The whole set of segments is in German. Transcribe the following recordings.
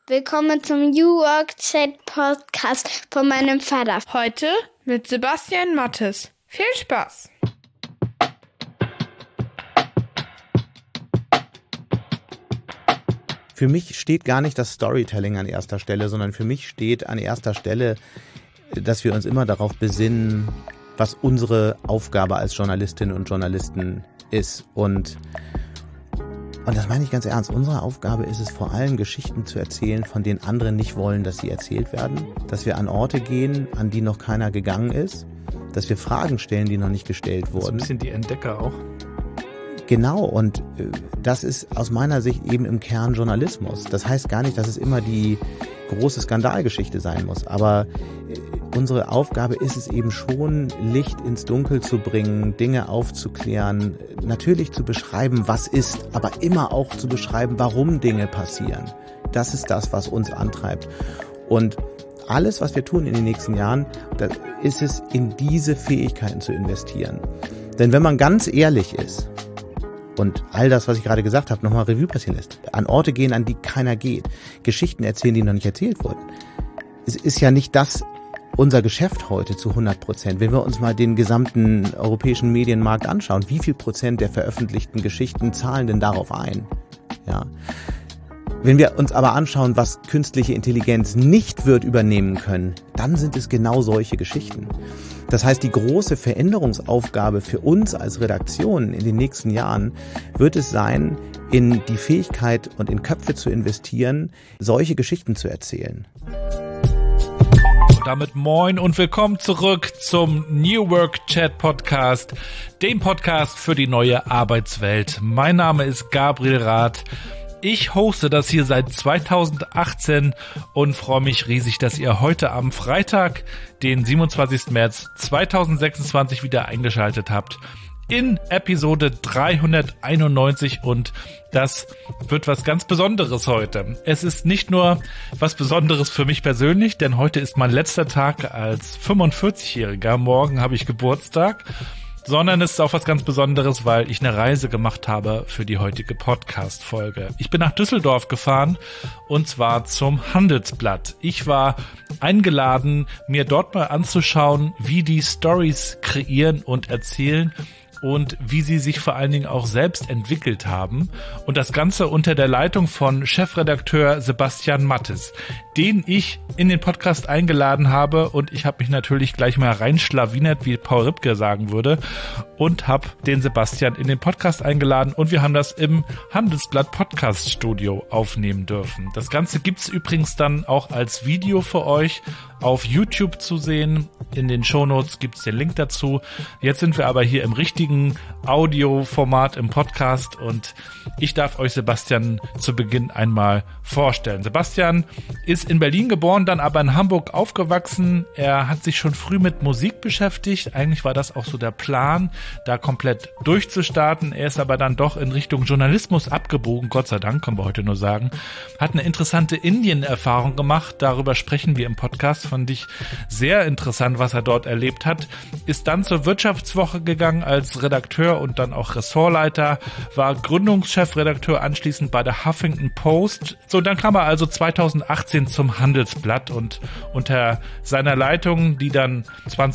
Willkommen zum New Work Chat Podcast von meinem Vater. Heute mit Sebastian Mattes. Viel Spaß! Für mich steht gar nicht das Storytelling an erster Stelle, sondern für mich steht an erster Stelle, dass wir uns immer darauf besinnen, was unsere Aufgabe als Journalistinnen und Journalisten ist. Und das meine ich ganz ernst. Unsere Aufgabe ist es vor allem, Geschichten zu erzählen, von denen andere nicht wollen, dass sie erzählt werden. Dass wir an Orte gehen, an die noch keiner gegangen ist. Dass wir Fragen stellen, die noch nicht gestellt wurden. Das ist ein bisschen die Entdecker auch. Genau, und das ist aus meiner Sicht eben im Kern Journalismus. Das heißt gar nicht, dass es immer die große Skandalgeschichte sein muss, aber unsere Aufgabe ist es eben schon, Licht ins Dunkel zu bringen, Dinge aufzuklären, natürlich zu beschreiben, was ist, aber immer auch zu beschreiben, warum Dinge passieren. Das ist das, was uns antreibt. Und alles, was wir tun in den nächsten Jahren, da ist es, in diese Fähigkeiten zu investieren. Denn wenn man ganz ehrlich ist, und all das, was ich gerade gesagt habe, nochmal Revue passieren lässt. An Orte gehen, an die keiner geht. Geschichten erzählen, die noch nicht erzählt wurden. Es ist ja nicht das unser Geschäft heute zu 100%. Wenn wir uns mal den gesamten europäischen Medienmarkt anschauen, wie viel Prozent der veröffentlichten Geschichten zahlen denn darauf ein? Ja. Wenn wir uns aber anschauen, was künstliche Intelligenz nicht wird übernehmen können, dann sind es genau solche Geschichten. Das heißt, die große Veränderungsaufgabe für uns als Redaktion in den nächsten Jahren wird es sein, in die Fähigkeit und in Köpfe zu investieren, solche Geschichten zu erzählen. Und damit moin und willkommen zurück zum New Work Chat Podcast, dem Podcast für die neue Arbeitswelt. Mein Name ist Gabriel Rath. Ich hoste das hier seit 2018 und freue mich riesig, dass ihr heute am Freitag, den 27. März 2026 wieder eingeschaltet habt in Episode 391 und das wird was ganz Besonderes heute. Es ist nicht nur was Besonderes für mich persönlich, denn heute ist mein letzter Tag als 45-Jähriger. Morgen habe ich Geburtstag. Sondern es ist auch was ganz Besonderes, weil ich eine Reise gemacht habe für die heutige Podcast-Folge. Ich bin nach Düsseldorf gefahren und zwar zum Handelsblatt. Ich war eingeladen, mir dort mal anzuschauen, wie die Stories kreieren und erzählen und wie sie sich vor allen Dingen auch selbst entwickelt haben. Und das Ganze unter der Leitung von Chefredakteur Sebastian Mattes, den ich in den Podcast eingeladen habe. Und ich habe mich natürlich gleich mal reinschlawinert, wie Paul Ripke sagen würde, und habe den Sebastian in den Podcast eingeladen. Und wir haben das im Handelsblatt Podcast Studio aufnehmen dürfen. Das Ganze gibt's übrigens dann auch als Video für euch auf YouTube zu sehen. In den Shownotes gibt's den Link dazu. Jetzt sind wir aber hier im richtigen Audioformat im Podcast und ich darf euch Sebastian zu Beginn einmal vorstellen. Sebastian ist in Berlin geboren, dann aber in Hamburg aufgewachsen. Er hat sich schon früh mit Musik beschäftigt. Eigentlich war das auch so der Plan, da komplett durchzustarten. Er ist aber dann doch in Richtung Journalismus abgebogen. Gott sei Dank, können wir heute nur sagen. Hat eine interessante Indien-Erfahrung gemacht. Darüber sprechen wir im Podcast. Fand ich sehr interessant, was er dort erlebt hat. Ist dann zur Wirtschaftswoche gegangen als Redakteur und dann auch Ressortleiter. War Gründungschefredakteur anschließend bei der Huffington Post. So, dann kam er also 2018 zum Handelsblatt und unter seiner Leitung, die dann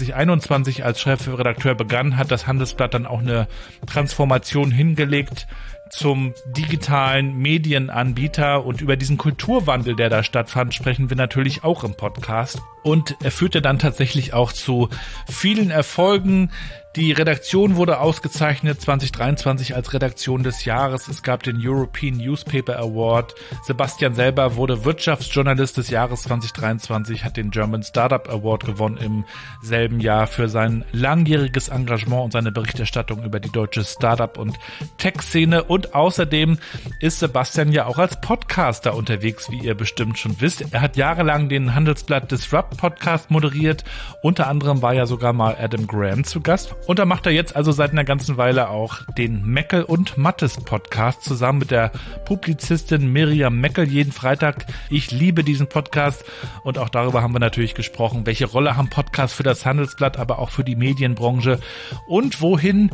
2021 als Chefredakteur begann, hat das Handelsblatt dann auch eine Transformation hingelegt zum digitalen Medienanbieter und über diesen Kulturwandel, der da stattfand, sprechen wir natürlich auch im Podcast. Und er führte dann tatsächlich auch zu vielen Erfolgen. Die Redaktion wurde ausgezeichnet 2023 als Redaktion des Jahres. Es gab den European Newspaper Award. Sebastian selber wurde Wirtschaftsjournalist des Jahres 2023, hat den German Startup Award gewonnen im selben Jahr für sein langjähriges Engagement und seine Berichterstattung über die deutsche Startup- und Tech-Szene. Und außerdem ist Sebastian ja auch als Podcaster unterwegs, wie ihr bestimmt schon wisst. Er hat jahrelang den Handelsblatt Disrupt Podcast moderiert. Unter anderem war ja sogar mal Adam Grant zu Gast. Und da macht er jetzt also seit einer ganzen Weile auch den Meckel und Mattes Podcast zusammen mit der Publizistin Miriam Meckel jeden Freitag. Ich liebe diesen Podcast und auch darüber haben wir natürlich gesprochen. Welche Rolle haben Podcasts für das Handelsblatt, aber auch für die Medienbranche und wohin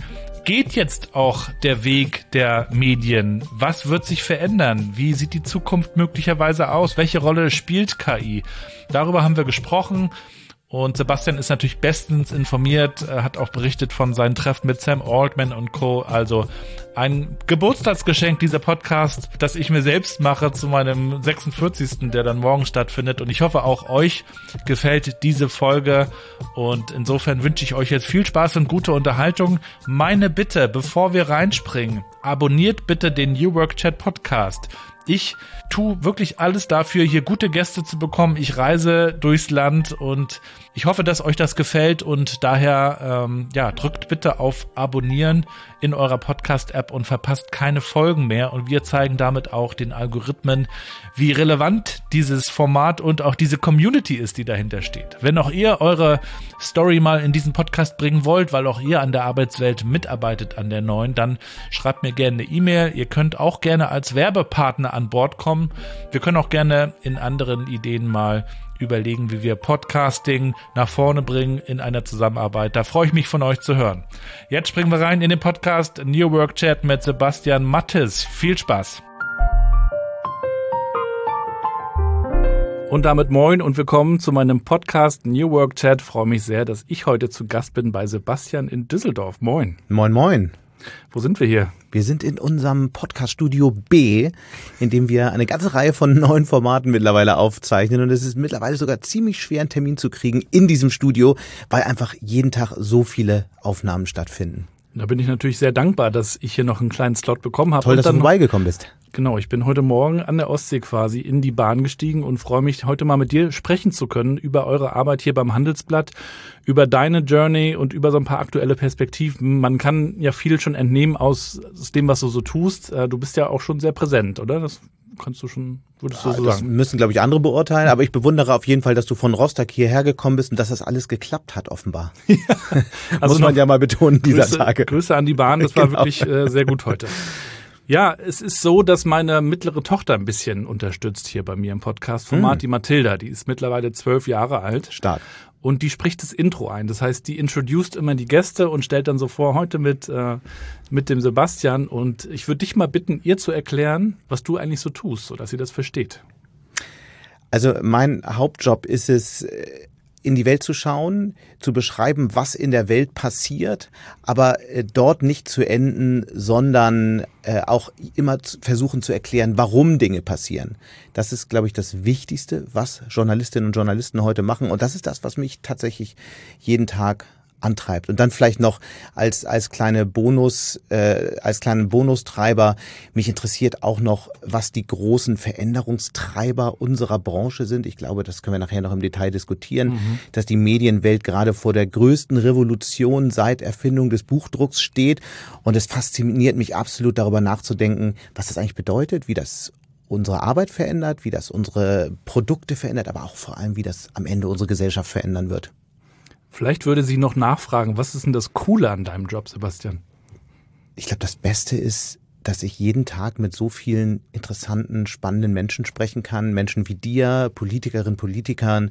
geht jetzt auch der Weg der Medien? Was wird sich verändern? Wie sieht die Zukunft möglicherweise aus? Welche Rolle spielt KI? Darüber haben wir gesprochen. Und Sebastian ist natürlich bestens informiert, hat auch berichtet von seinen Treffen mit Sam Altman und Co. Also ein Geburtstagsgeschenk, dieser Podcast, das ich mir selbst mache zu meinem 46., der dann morgen stattfindet. Und ich hoffe, auch euch gefällt diese Folge. Und insofern wünsche ich euch jetzt viel Spaß und gute Unterhaltung. Meine Bitte, bevor wir reinspringen, abonniert bitte den New Work Chat Podcast. Ich tue wirklich alles dafür, hier gute Gäste zu bekommen. Ich reise durchs Land und ich hoffe, dass euch das gefällt und daher drückt bitte auf Abonnieren in eurer Podcast-App und verpasst keine Folgen mehr. Und wir zeigen damit auch den Algorithmen, wie relevant dieses Format und auch diese Community ist, die dahinter steht. Wenn auch ihr eure Story mal in diesen Podcast bringen wollt, weil auch ihr an der Arbeitswelt mitarbeitet an der neuen, dann schreibt mir gerne eine E-Mail. Ihr könnt auch gerne als Werbepartner an Bord kommen. Wir können auch gerne in anderen Ideen mal überlegen, wie wir Podcasting nach vorne bringen in einer Zusammenarbeit. Da freue ich mich, von euch zu hören. Jetzt springen wir rein in den Podcast New Work Chat mit Sebastian Mattes. Viel Spaß! Und damit moin und willkommen zu meinem Podcast New Work Chat. Ich freue mich sehr, dass ich heute zu Gast bin bei Sebastian in Düsseldorf. Moin. Moin, moin. Wo sind wir hier? Wir sind in unserem Podcast-Studio B, in dem wir eine ganze Reihe von neuen Formaten mittlerweile aufzeichnen. Und es ist mittlerweile sogar ziemlich schwer, einen Termin zu kriegen in diesem Studio, weil einfach jeden Tag so viele Aufnahmen stattfinden. Da bin ich natürlich sehr dankbar, dass ich hier noch einen kleinen Slot bekommen habe. Toll, dass du vorbeigekommen bist. Genau, ich bin heute Morgen an der Ostsee quasi in die Bahn gestiegen und freue mich, heute mal mit dir sprechen zu können über eure Arbeit hier beim Handelsblatt, über deine Journey und über so ein paar aktuelle Perspektiven. Man kann ja viel schon entnehmen aus dem, was du so tust. Du bist ja auch schon sehr präsent, oder? Das kannst du schon, würdest du so das sagen? Das müssen, glaube ich, andere beurteilen, aber ich bewundere auf jeden Fall, dass du von Rostock hierher gekommen bist und dass das alles geklappt hat, offenbar. Ja, also muss man ja mal betonen dieser Tage. Grüße an die Bahn, das war wirklich sehr gut heute. Ja, es ist so, dass meine mittlere Tochter ein bisschen unterstützt hier bei mir im Podcast-Format, die Mathilda, die ist mittlerweile 12 Jahre alt. Stark. Und die spricht das Intro ein. Das heißt, die introduced immer die Gäste und stellt dann so vor, heute mit dem Sebastian. Und ich würde dich mal bitten, ihr zu erklären, was du eigentlich so tust, sodass sie das versteht. Also mein Hauptjob ist es, in die Welt zu schauen, zu beschreiben, was in der Welt passiert, aber dort nicht zu enden, sondern auch immer versuchen zu erklären, warum Dinge passieren. Das ist, glaube ich, das Wichtigste, was Journalistinnen und Journalisten heute machen. Und das ist das, was mich tatsächlich jeden Tag antreibt. Und dann vielleicht noch als kleinen Bonustreiber, mich interessiert auch noch, was die großen Veränderungstreiber unserer Branche sind. Ich glaube, das können wir nachher noch im Detail diskutieren, dass die Medienwelt gerade vor der größten Revolution seit Erfindung des Buchdrucks steht. Und es fasziniert mich absolut, darüber nachzudenken, was das eigentlich bedeutet, wie das unsere Arbeit verändert, wie das unsere Produkte verändert, aber auch vor allem, wie das am Ende unsere Gesellschaft verändern wird. Vielleicht würde sie noch nachfragen, was ist denn das Coole an deinem Job, Sebastian? Ich glaube, das Beste ist, dass ich jeden Tag mit so vielen interessanten, spannenden Menschen sprechen kann. Menschen wie dir, Politikerinnen, Politikern,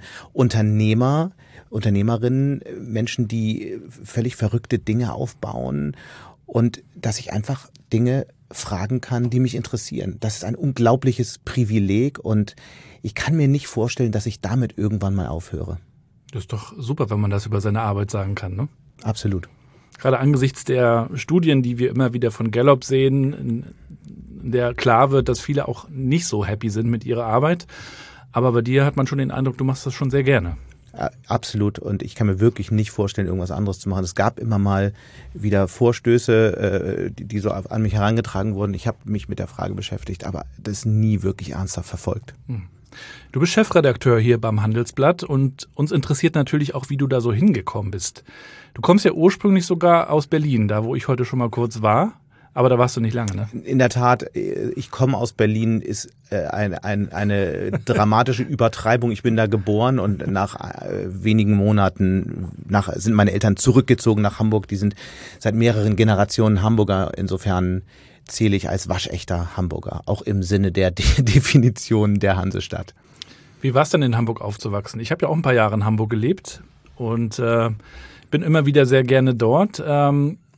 Unternehmerinnen, Menschen, die völlig verrückte Dinge aufbauen und dass ich einfach Dinge fragen kann, die mich interessieren. Das ist ein unglaubliches Privileg und ich kann mir nicht vorstellen, dass ich damit irgendwann mal aufhöre. Das ist doch super, wenn man das über seine Arbeit sagen kann, ne? Absolut. Gerade angesichts der Studien, die wir immer wieder von Gallup sehen, in der klar wird, dass viele auch nicht so happy sind mit ihrer Arbeit. Aber bei dir hat man schon den Eindruck, du machst das schon sehr gerne. Absolut. Und ich kann mir wirklich nicht vorstellen, irgendwas anderes zu machen. Es gab immer mal wieder Vorstöße, die so an mich herangetragen wurden. Ich habe mich mit der Frage beschäftigt, aber das nie wirklich ernsthaft verfolgt. Du bist Chefredakteur hier beim Handelsblatt und uns interessiert natürlich auch, wie du da so hingekommen bist. Du kommst ja ursprünglich sogar aus Berlin, da wo ich heute schon mal kurz war, aber da warst du nicht lange, ne? In der Tat, ich komme aus Berlin, ist eine dramatische Übertreibung. Ich bin da geboren und nach wenigen Monaten sind meine Eltern zurückgezogen nach Hamburg. Die sind seit mehreren Generationen Hamburger, insofern zähle ich als waschechter Hamburger, auch im Sinne der Definition der Hansestadt. Wie war es denn in Hamburg aufzuwachsen? Ich habe ja auch ein paar Jahre in Hamburg gelebt und bin immer wieder sehr gerne dort.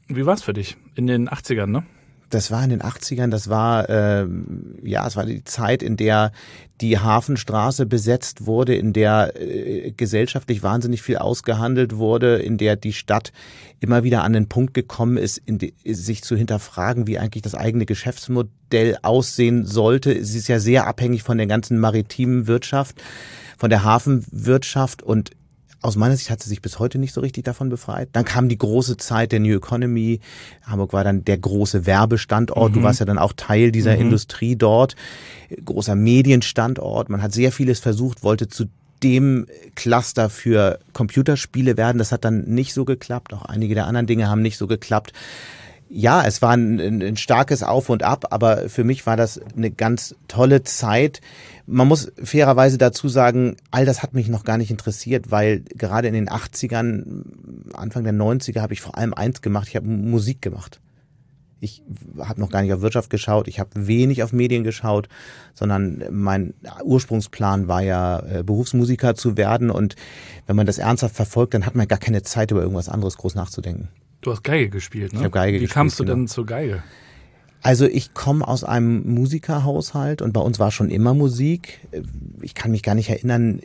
Wie war es für dich in den 80ern, ne? Das war in den 80ern, es war die Zeit, in der die Hafenstraße besetzt wurde, in der gesellschaftlich wahnsinnig viel ausgehandelt wurde, in der die Stadt immer wieder an den Punkt gekommen ist, sich zu hinterfragen, wie eigentlich das eigene Geschäftsmodell aussehen sollte. Es ist ja sehr abhängig von der ganzen maritimen Wirtschaft, von der Hafenwirtschaft, und aus meiner Sicht hat sie sich bis heute nicht so richtig davon befreit. Dann kam die große Zeit der New Economy. Hamburg war dann der große Werbestandort. Du warst ja dann auch Teil dieser Industrie dort. Großer Medienstandort. Man hat sehr vieles versucht, wollte zu dem Cluster für Computerspiele werden. Das hat dann nicht so geklappt. Auch einige der anderen Dinge haben nicht so geklappt. Ja, es war ein starkes Auf und Ab, aber für mich war das eine ganz tolle Zeit. Man muss fairerweise dazu sagen, all das hat mich noch gar nicht interessiert, weil gerade in den 80ern, Anfang der 90er habe ich vor allem eins gemacht, ich habe Musik gemacht. Ich habe noch gar nicht auf Wirtschaft geschaut, ich habe wenig auf Medien geschaut, sondern mein Ursprungsplan war ja, Berufsmusiker zu werden, und wenn man das ernsthaft verfolgt, dann hat man gar keine Zeit, über irgendwas anderes groß nachzudenken. Du hast Geige gespielt, ne? Ich habe Geige gespielt. Wie kamst du denn zur Geige? Also ich komme aus einem Musikerhaushalt und bei uns war schon immer Musik. Ich kann mich gar nicht erinnern,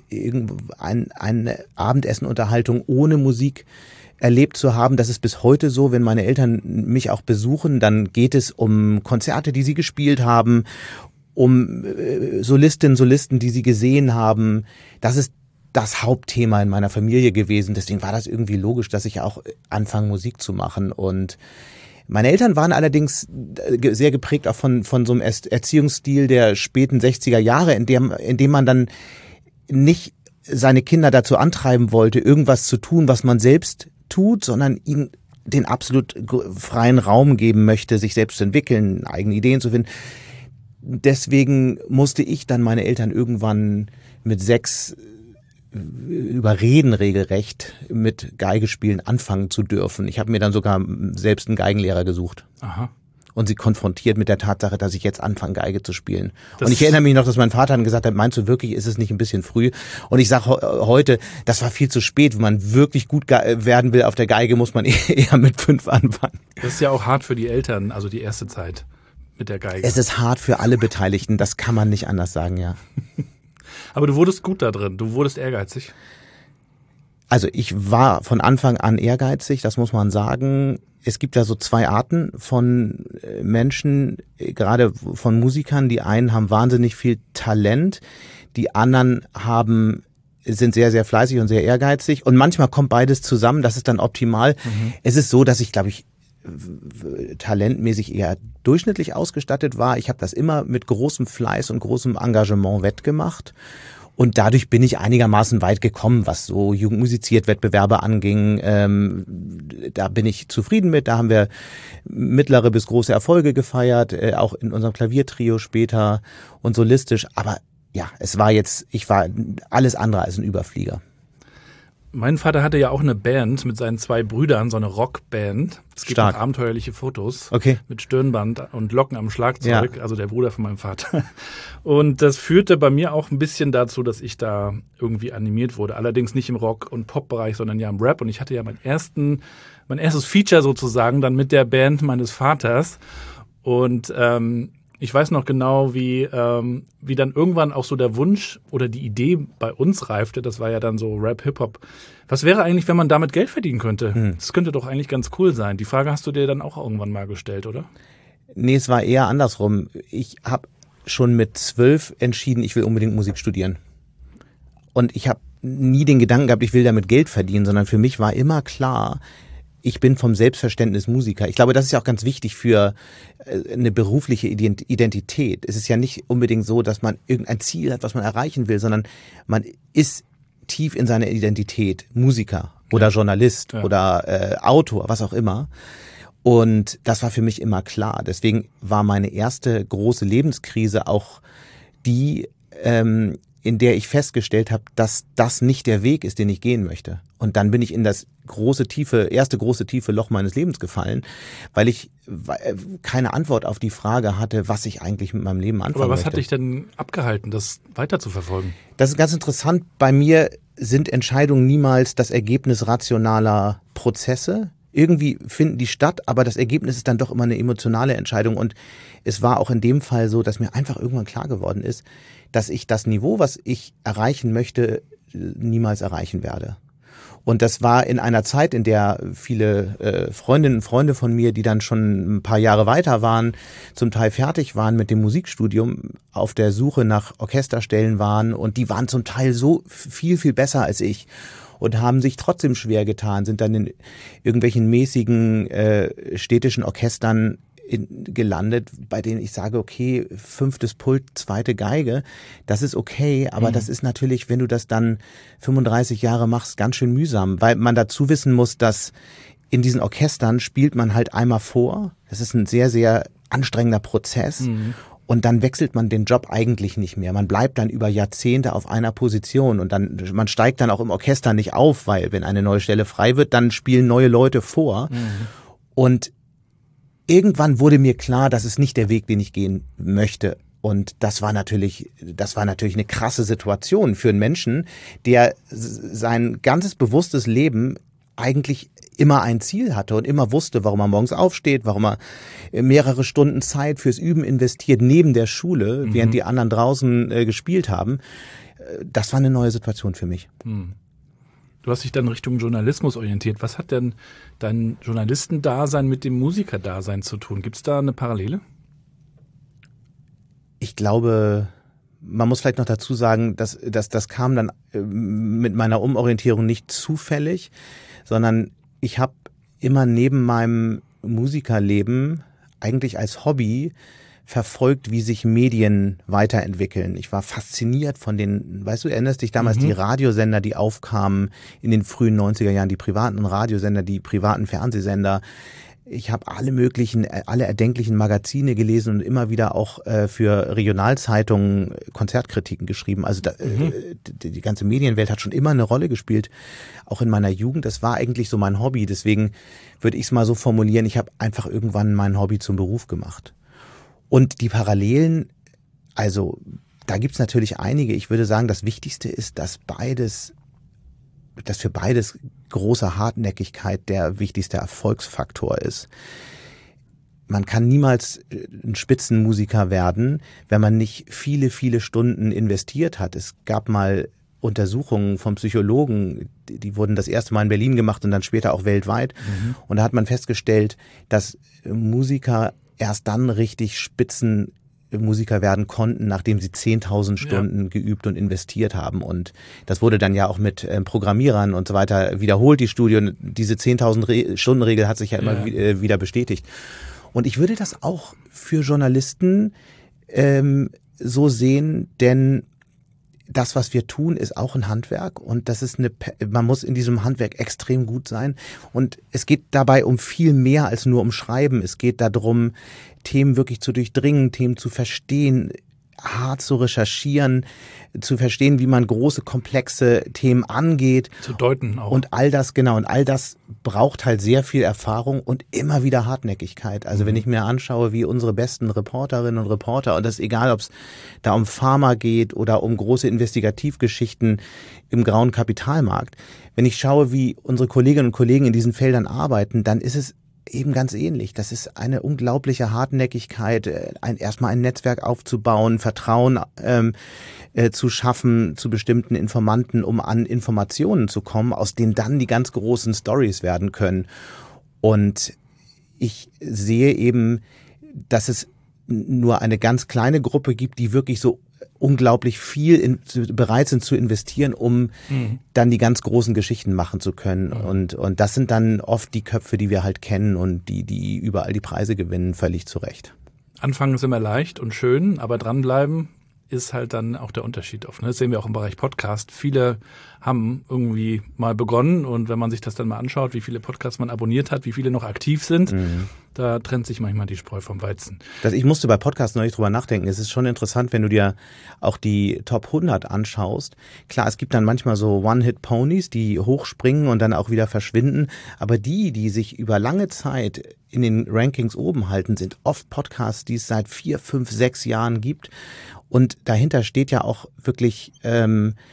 eine Abendessenunterhaltung ohne Musik erlebt zu haben. Das ist bis heute so, wenn meine Eltern mich auch besuchen, dann geht es um Konzerte, die sie gespielt haben, um Solistinnen, Solisten, die sie gesehen haben. Das ist das Hauptthema in meiner Familie gewesen. Deswegen war das irgendwie logisch, dass ich auch anfange, Musik zu machen. Und meine Eltern waren allerdings sehr geprägt auch von so einem Erziehungsstil der späten 60er Jahre, in dem man dann nicht seine Kinder dazu antreiben wollte, irgendwas zu tun, was man selbst tut, sondern ihnen den absolut freien Raum geben möchte, sich selbst zu entwickeln, eigene Ideen zu finden. Deswegen musste ich dann meine Eltern irgendwann mit 6 überreden, regelrecht mit Geigespielen anfangen zu dürfen. Ich habe mir dann sogar selbst einen Geigenlehrer gesucht. Aha. Und sie konfrontiert mit der Tatsache, dass ich jetzt anfange, Geige zu spielen. Und ich erinnere mich noch, dass mein Vater dann gesagt hat, meinst du wirklich, ist es nicht ein bisschen früh? Und ich sage heute, das war viel zu spät. Wenn man wirklich gut werden will auf der Geige, muss man eher mit 5 anfangen. Das ist ja auch hart für die Eltern, also die erste Zeit mit der Geige. Es ist hart für alle Beteiligten, das kann man nicht anders sagen, ja. Aber du wurdest gut da drin, du wurdest ehrgeizig. Also ich war von Anfang an ehrgeizig, das muss man sagen. Es gibt ja so 2 Arten von Menschen, gerade von Musikern. Die einen haben wahnsinnig viel Talent, die anderen sind sehr, sehr fleißig und sehr ehrgeizig. Und manchmal kommt beides zusammen, das ist dann optimal. Es ist so, dass ich, glaube ich, talentmäßig eher durchschnittlich ausgestattet war. Ich habe das immer mit großem Fleiß und großem Engagement wettgemacht. Und dadurch bin ich einigermaßen weit gekommen, was so Jugendmusiziert-Wettbewerbe anging. Da bin ich zufrieden mit. Da haben wir mittlere bis große Erfolge gefeiert, auch in unserem Klaviertrio später und solistisch. Aber ja, ich war alles andere als ein Überflieger. Mein Vater hatte ja auch eine Band mit seinen 2 Brüdern, so eine Rockband. Es gibt noch abenteuerliche Fotos mit Stirnband und Locken am Schlagzeug, also der Bruder von meinem Vater. Und das führte bei mir auch ein bisschen dazu, dass ich da irgendwie animiert wurde. Allerdings nicht im Rock- und Pop-Bereich, sondern ja im Rap. Und ich hatte ja mein erstes Feature sozusagen dann mit der Band meines Vaters. Und ich weiß noch genau, wie dann irgendwann auch so der Wunsch oder die Idee bei uns reifte. Das war ja dann so Rap, Hip-Hop. Was wäre eigentlich, wenn man damit Geld verdienen könnte? Das könnte doch eigentlich ganz cool sein. Die Frage hast du dir dann auch irgendwann mal gestellt, oder? Nee, es war eher andersrum. Ich habe schon mit 12 entschieden, ich will unbedingt Musik studieren. Und ich habe nie den Gedanken gehabt, ich will damit Geld verdienen, sondern für mich war immer klar, ich bin vom Selbstverständnis Musiker. Ich glaube, das ist ja auch ganz wichtig für eine berufliche Identität. Es ist ja nicht unbedingt so, dass man irgendein Ziel hat, was man erreichen will, sondern man ist tief in seiner Identität Musiker oder Journalist oder Autor, was auch immer. Und das war für mich immer klar. Deswegen war meine erste große Lebenskrise auch die, in der ich festgestellt habe, dass das nicht der Weg ist, den ich gehen möchte. Und dann bin ich in das erste große tiefe Loch meines Lebens gefallen, weil ich keine Antwort auf die Frage hatte, was ich eigentlich mit meinem Leben anfangen möchte. Aber was hat dich denn abgehalten, das weiter zu verfolgen? Das ist ganz interessant. Bei mir sind Entscheidungen niemals das Ergebnis rationaler Prozesse. irgendwie finden die statt, aber das Ergebnis ist dann doch immer eine emotionale Entscheidung. Und es war auch in dem Fall so, dass mir einfach irgendwann klar geworden ist, dass ich das Niveau, was ich erreichen möchte, niemals erreichen werde. Und das war in einer Zeit, in der viele Freundinnen und Freunde von mir, die dann schon ein paar Jahre weiter waren, zum Teil fertig waren mit dem Musikstudium, auf der Suche nach Orchesterstellen waren, und die waren zum Teil so viel, viel besser als ich und haben sich trotzdem schwer getan, sind dann in irgendwelchen mäßigen städtischen Orchestern gelandet, bei denen ich sage, okay, 5. Pult, 2. Geige, das ist okay, aber das ist natürlich, wenn du das dann 35 Jahre machst, ganz schön mühsam, weil man dazu wissen muss, dass in diesen Orchestern spielt man halt einmal vor, das ist ein sehr, sehr anstrengender Prozess, und dann wechselt man den Job eigentlich nicht mehr. Man bleibt dann über Jahrzehnte auf einer Position, und dann man steigt dann auch im Orchester nicht auf, weil wenn eine neue Stelle frei wird, dann spielen neue Leute vor. Und irgendwann wurde mir klar, das ist nicht der Weg, den ich gehen möchte. Und das war natürlich eine krasse Situation für einen Menschen, der sein ganzes bewusstes Leben eigentlich immer ein Ziel hatte und immer wusste, warum er morgens aufsteht, warum er mehrere Stunden Zeit fürs Üben investiert neben der Schule, während die anderen draußen gespielt haben. Das war eine neue Situation für mich. Du hast dich dann Richtung Journalismus orientiert. Was hat denn dein Journalistendasein mit dem Musikerdasein zu tun? Gibt es da eine Parallele? Ich glaube, man muss vielleicht noch dazu sagen, dass das kam dann mit meiner Umorientierung nicht zufällig, sondern ich habe immer neben meinem Musikerleben eigentlich als Hobby verfolgt, wie sich Medien weiterentwickeln. Ich war fasziniert von den, weißt du, erinnerst dich damals die Radiosender, die aufkamen in den frühen 90er Jahren, die privaten Radiosender, die privaten Fernsehsender. Ich habe alle erdenklichen Magazine gelesen und immer wieder auch für Regionalzeitungen Konzertkritiken geschrieben. Also die ganze Medienwelt hat schon immer eine Rolle gespielt, auch in meiner Jugend. Das war eigentlich so mein Hobby. Deswegen würde ich es mal so formulieren, ich habe einfach irgendwann mein Hobby zum Beruf gemacht. Und die Parallelen, also da gibt's natürlich einige. Ich würde sagen, das Wichtigste ist, dass für beides große Hartnäckigkeit der wichtigste Erfolgsfaktor ist. Man kann niemals ein Spitzenmusiker werden, wenn man nicht viele, viele Stunden investiert hat. Es gab mal Untersuchungen von Psychologen, die wurden das erste Mal in Berlin gemacht und dann später auch weltweit. Und da hat man festgestellt, dass Musiker erst dann richtig Spitzenmusiker werden konnten, nachdem sie 10.000 Stunden geübt und investiert haben. Und das wurde dann ja auch mit Programmierern und so weiter wiederholt, die Studie. Und diese 10.000 Stunden-Regel hat sich ja immer wieder bestätigt. Und ich würde das auch für Journalisten so sehen, denn das, was wir tun, ist auch ein Handwerk, und das ist man muss in diesem Handwerk extrem gut sein, und es geht dabei um viel mehr als nur um Schreiben. Es geht darum, Themen wirklich zu durchdringen, Themen zu verstehen, hart zu recherchieren, zu verstehen, wie man große, komplexe Themen angeht. Zu deuten auch. Und all das, genau, und all das braucht halt sehr viel Erfahrung und immer wieder Hartnäckigkeit. Also wenn ich mir anschaue, wie unsere besten Reporterinnen und Reporter, und das ist egal, ob es da um Pharma geht oder um große Investigativgeschichten im grauen Kapitalmarkt, wenn ich schaue, wie unsere Kolleginnen und Kollegen in diesen Feldern arbeiten, dann ist es eben ganz ähnlich. Das ist eine unglaubliche Hartnäckigkeit, erstmal ein Netzwerk aufzubauen, Vertrauen zu schaffen zu bestimmten Informanten, um an Informationen zu kommen, aus denen dann die ganz großen Stories werden können. Und ich sehe eben, dass es nur eine ganz kleine Gruppe gibt, die wirklich so unglaublich viel bereit sind zu investieren, um dann die ganz großen Geschichten machen zu können. Und das sind dann oft die Köpfe, die wir halt kennen und die überall die Preise gewinnen, völlig zu Recht. Anfangen ist immer leicht und schön, aber dranbleiben ist halt dann auch der Unterschied oft. Das sehen wir auch im Bereich Podcast. Viele haben irgendwie mal begonnen, und wenn man sich das dann mal anschaut, wie viele Podcasts man abonniert hat, wie viele noch aktiv sind, da trennt sich manchmal die Spreu vom Weizen. Ich musste bei Podcasts neulich drüber nachdenken. Es ist schon interessant, wenn du dir auch die Top 100 anschaust. Klar, es gibt dann manchmal so One-Hit-Ponys, die hochspringen und dann auch wieder verschwinden. Aber die sich über lange Zeit in den Rankings oben halten, sind oft Podcasts, die es seit 4, 5, 6 Jahren gibt. Und dahinter steht ja auch wirklich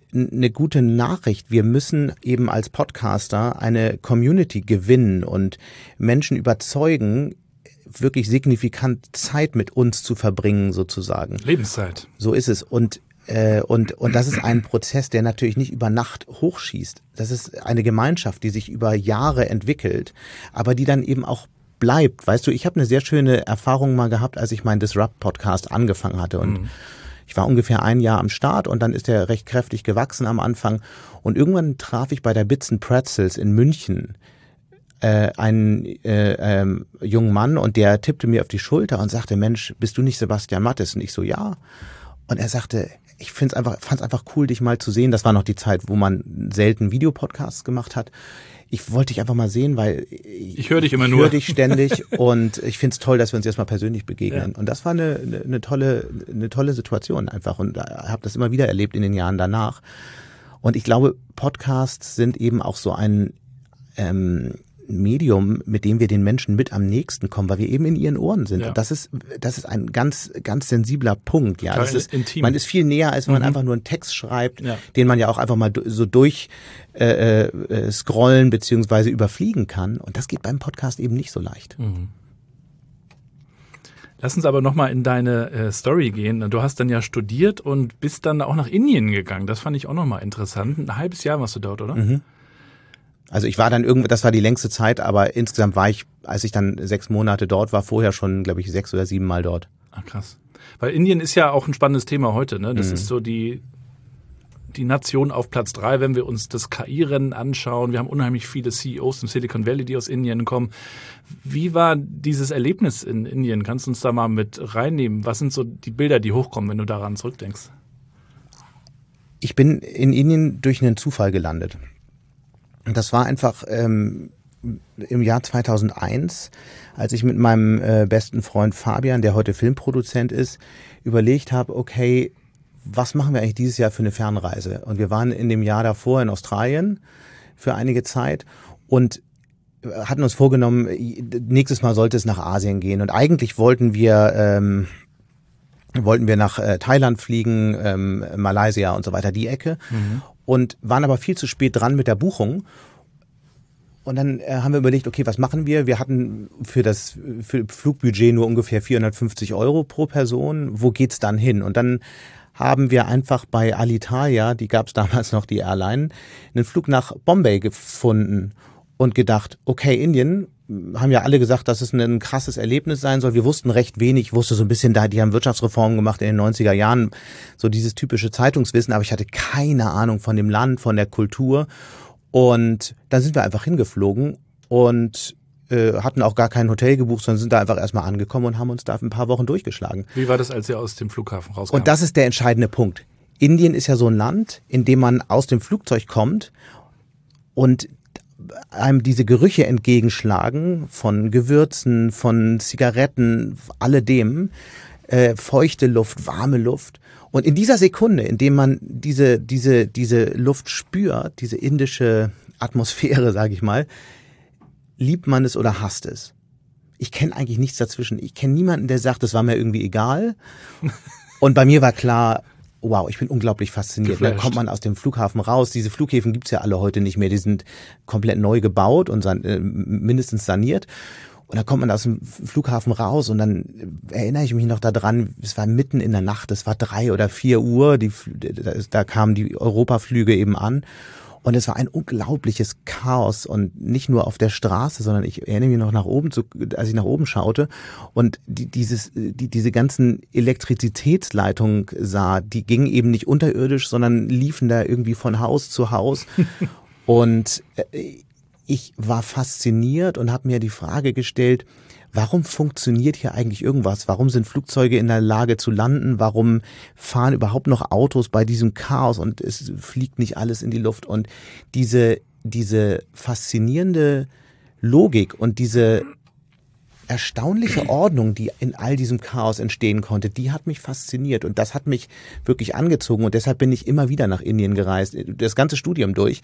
eine gute Nachricht. Wir müssen eben als Podcaster eine Community gewinnen und Menschen überzeugen, wirklich signifikant Zeit mit uns zu verbringen, sozusagen. Lebenszeit. So ist es. Und das ist ein Prozess, der natürlich nicht über Nacht hochschießt. Das ist eine Gemeinschaft, die sich über Jahre entwickelt, aber die dann eben auch bleibt. Weißt du, ich habe eine sehr schöne Erfahrung mal gehabt, als ich meinen Disrupt-Podcast angefangen hatte. Und ich war ungefähr 1 Jahr am Start und dann ist der recht kräftig gewachsen am Anfang. Und irgendwann traf ich bei der Bits & Pretzels in München einen jungen Mann und der tippte mir auf die Schulter und sagte, Mensch, bist du nicht Sebastian Mattes? Und ich so, ja. Und er sagte, ich fand's einfach cool, dich mal zu sehen. Das war noch die Zeit, wo man selten Videopodcasts gemacht hat. Ich wollte dich einfach mal sehen, weil ich höre dich immer nur. Ich höre dich ständig und ich find's toll, dass wir uns jetzt mal persönlich begegnen. Ja. Und das war eine tolle Situation einfach und habe das immer wieder erlebt in den Jahren danach. Und ich glaube, Podcasts sind eben auch so ein Medium, mit dem wir den Menschen mit am nächsten kommen, weil wir eben in ihren Ohren sind. Ja. Und das ist ein ganz, ganz sensibler Punkt. Ja, das ist intim. Man ist viel näher, als wenn man einfach nur einen Text schreibt, den man ja auch einfach mal so durch scrollen beziehungsweise überfliegen kann. Und das geht beim Podcast eben nicht so leicht. Mhm. Lass uns aber nochmal in deine Story gehen. Du hast dann ja studiert und bist dann auch nach Indien gegangen. Das fand ich auch nochmal interessant. Ein halbes Jahr warst du dort, oder? Mhm. Also ich war dann das war die längste Zeit, aber insgesamt war ich, als ich dann 6 Monate dort war, vorher schon, glaube ich, 6 oder 7 Mal dort. Ah, krass. Weil Indien ist ja auch ein spannendes Thema heute, ne? Das ist so die Nation auf Platz 3, wenn wir uns das KI-Rennen anschauen. Wir haben unheimlich viele CEOs im Silicon Valley, die aus Indien kommen. Wie war dieses Erlebnis in Indien? Kannst du uns da mal mit reinnehmen? Was sind so die Bilder, die hochkommen, wenn du daran zurückdenkst? Ich bin in Indien durch einen Zufall gelandet. Das war einfach im Jahr 2001, als ich mit meinem besten Freund Fabian, der heute Filmproduzent ist, überlegt habe, okay, was machen wir eigentlich dieses Jahr für eine Fernreise? Und wir waren in dem Jahr davor in Australien für einige Zeit und hatten uns vorgenommen, nächstes Mal sollte es nach Asien gehen. Und eigentlich wollten wir nach Thailand fliegen, Malaysia und so weiter, die Ecke. Mhm. Und waren aber viel zu spät dran mit der Buchung. Und dann haben wir überlegt, okay, was machen wir? Wir hatten für Flugbudget nur ungefähr 450 € pro Person. Wo geht's dann hin? Und dann haben wir einfach bei Alitalia, die gab's damals noch, die Airline, einen Flug nach Bombay gefunden und gedacht, okay, Indien, haben ja alle gesagt, dass es ein krasses Erlebnis sein soll. Wir wussten recht wenig, ich wusste so ein bisschen, die haben Wirtschaftsreformen gemacht in den 90er Jahren, so dieses typische Zeitungswissen, aber ich hatte keine Ahnung von dem Land, von der Kultur. Und dann sind wir einfach hingeflogen und hatten auch gar kein Hotel gebucht, sondern sind da einfach erstmal angekommen und haben uns da ein paar Wochen durchgeschlagen. Wie war das, als ihr aus dem Flughafen rauskamt? Und das ist der entscheidende Punkt. Indien ist ja so ein Land, in dem man aus dem Flugzeug kommt und einem diese Gerüche entgegenschlagen von Gewürzen, von Zigaretten, alledem, feuchte Luft, warme Luft. Und in dieser Sekunde, in dem man diese Luft spürt, diese indische Atmosphäre, sage ich mal, liebt man es oder hasst es. Ich kenne eigentlich nichts dazwischen. Ich kenne niemanden, der sagt, das war mir irgendwie egal. Und bei mir war klar, wow, ich bin unglaublich fasziniert. Geflasht. Dann kommt man aus dem Flughafen raus. Diese Flughäfen gibt's ja alle heute nicht mehr. Die sind komplett neu gebaut und mindestens saniert. Und dann kommt man aus dem Flughafen raus und dann erinnere ich mich noch daran, es war mitten in der Nacht, es war 3 oder 4 Uhr, da kamen die Europaflüge eben an. Und es war ein unglaubliches Chaos und nicht nur auf der Straße, sondern ich erinnere mich noch als ich nach oben schaute und diese ganzen Elektrizitätsleitungen sah, die gingen eben nicht unterirdisch, sondern liefen da irgendwie von Haus zu Haus. Und ich war fasziniert und habe mir die Frage gestellt, warum funktioniert hier eigentlich irgendwas? Warum sind Flugzeuge in der Lage zu landen? Warum fahren überhaupt noch Autos bei diesem Chaos und es fliegt nicht alles in die Luft? Und diese faszinierende Logik und diese erstaunliche Ordnung, die in all diesem Chaos entstehen konnte, die hat mich fasziniert und das hat mich wirklich angezogen und deshalb bin ich immer wieder nach Indien gereist. Das ganze Studium durch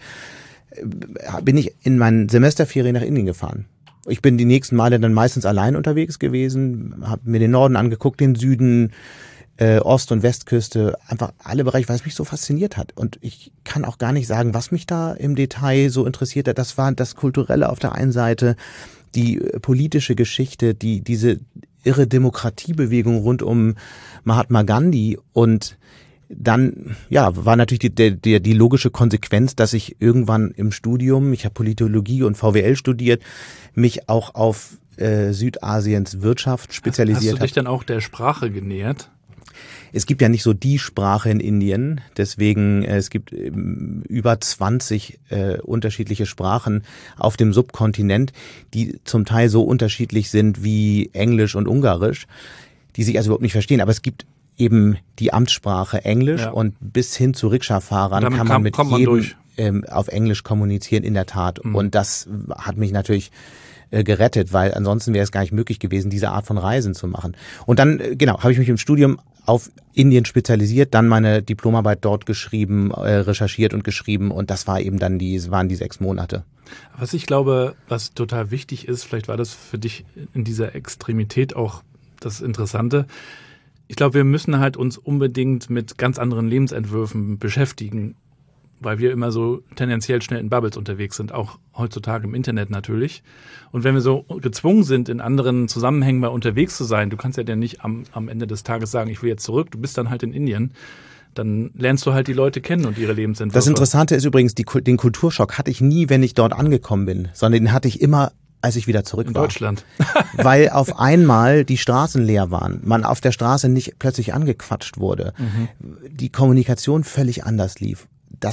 bin ich in meinen Semesterferien nach Indien gefahren. Ich bin die nächsten Male dann meistens allein unterwegs gewesen, habe mir den Norden angeguckt, den Süden, Ost- und Westküste, einfach alle Bereiche, weil es mich so fasziniert hat. Und ich kann auch gar nicht sagen, was mich da im Detail so interessiert hat. Das war das Kulturelle auf der einen Seite, die politische Geschichte, diese irre Demokratiebewegung rund um Mahatma Gandhi und dann, ja, war natürlich die logische Konsequenz, dass ich irgendwann im Studium, ich habe Politologie und VWL studiert, mich auch auf Südasiens Wirtschaft spezialisiert habe. Hast du dich dann auch der Sprache genähert? Es gibt ja nicht so die Sprache in Indien, deswegen es gibt über 20 unterschiedliche Sprachen auf dem Subkontinent, die zum Teil so unterschiedlich sind wie Englisch und Ungarisch, die sich also überhaupt nicht verstehen. Aber es gibt eben die Amtssprache Englisch und bis hin zu Rikscha-Fahrern kann man mit jedem auf Englisch kommunizieren, in der Tat. Und das hat mich natürlich gerettet, weil ansonsten wäre es gar nicht möglich gewesen, diese Art von Reisen zu machen. Und dann, habe ich mich im Studium auf Indien spezialisiert, dann meine Diplomarbeit dort geschrieben, recherchiert und geschrieben und das war eben dann waren die 6 Monate. Was ich glaube, was total wichtig ist, vielleicht war das für dich in dieser Extremität auch das Interessante. Ich glaube, wir müssen halt uns unbedingt mit ganz anderen Lebensentwürfen beschäftigen, weil wir immer so tendenziell schnell in Bubbles unterwegs sind, auch heutzutage im Internet natürlich. Und wenn wir so gezwungen sind, in anderen Zusammenhängen mal unterwegs zu sein, du kannst ja dann nicht am Ende des Tages sagen, ich will jetzt zurück, du bist dann halt in Indien, dann lernst du halt die Leute kennen und ihre Lebensentwürfe. Das Interessante ist übrigens, den Kulturschock hatte ich nie, wenn ich dort angekommen bin, sondern den hatte ich immer, als ich wieder zurück war. In Deutschland. Weil auf einmal die Straßen leer waren, man auf der Straße nicht plötzlich angequatscht wurde, die Kommunikation völlig anders lief.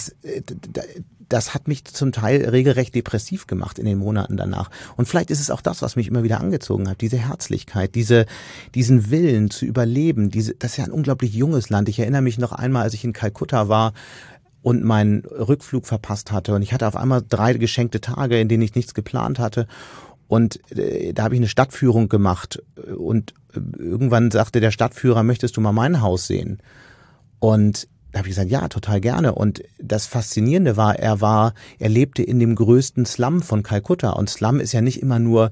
Das hat mich zum Teil regelrecht depressiv gemacht in den Monaten danach. Und vielleicht ist es auch das, was mich immer wieder angezogen hat, diese Herzlichkeit, diesen Willen zu überleben. Das ist ja ein unglaublich junges Land. Ich erinnere mich noch einmal, als ich in Kalkutta war und meinen Rückflug verpasst hatte. Und ich hatte auf einmal 3 geschenkte Tage, in denen ich nichts geplant hatte. Und da habe ich eine Stadtführung gemacht. Und irgendwann sagte der Stadtführer, möchtest du mal mein Haus sehen? Und da habe ich gesagt, ja, total gerne. Und das Faszinierende war, er lebte in dem größten Slum von Kalkutta. Und Slum ist ja nicht immer nur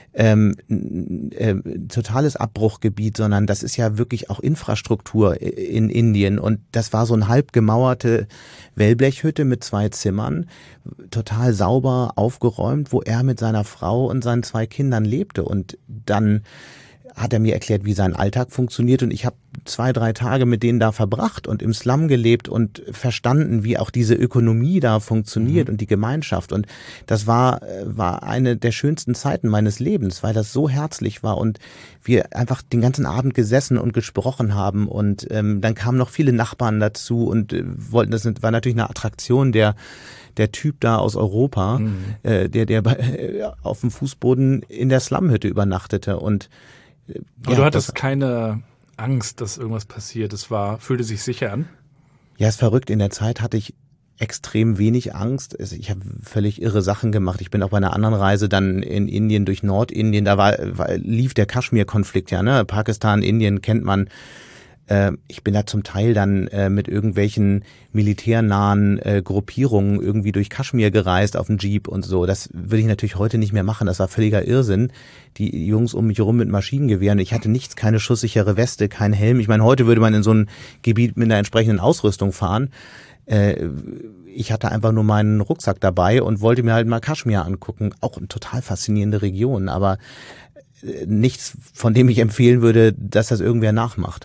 totales Abbruchgebiet, sondern das ist ja wirklich auch Infrastruktur in Indien. Und das war so eine halb gemauerte Wellblechhütte mit 2 Zimmern, total sauber aufgeräumt, wo er mit seiner Frau und seinen 2 Kindern lebte. Und dann hat er mir erklärt, wie sein Alltag funktioniert und ich habe 2, 3 Tage mit denen da verbracht und im Slum gelebt und verstanden, wie auch diese Ökonomie da funktioniert und die Gemeinschaft und das war eine der schönsten Zeiten meines Lebens, weil das so herzlich war und wir einfach den ganzen Abend gesessen und gesprochen haben und dann kamen noch viele Nachbarn dazu und das war natürlich eine Attraktion, der Typ da aus Europa, der auf dem Fußboden in der Slumhütte übernachtete und aber du hattest keine Angst, dass irgendwas passiert. Fühlte sich sicher an? Ja, ist verrückt. In der Zeit hatte ich extrem wenig Angst. Ich habe völlig irre Sachen gemacht. Ich bin auch bei einer anderen Reise dann in Indien, durch Nordindien. Da lief der Kaschmir-Konflikt ja, ne? Pakistan, Indien kennt man. Ich bin da zum Teil dann mit irgendwelchen militärnahen Gruppierungen irgendwie durch Kaschmir gereist auf dem Jeep und so. Das würde ich natürlich heute nicht mehr machen. Das war völliger Irrsinn. Die Jungs um mich herum mit Maschinengewehren. Ich hatte nichts, keine schusssichere Weste, kein Helm. Ich meine, heute würde man in so ein Gebiet mit einer entsprechenden Ausrüstung fahren. Ich hatte einfach nur meinen Rucksack dabei und wollte mir halt mal Kaschmir angucken. Auch eine total faszinierende Region, aber nichts, von dem ich empfehlen würde, dass das irgendwer nachmacht.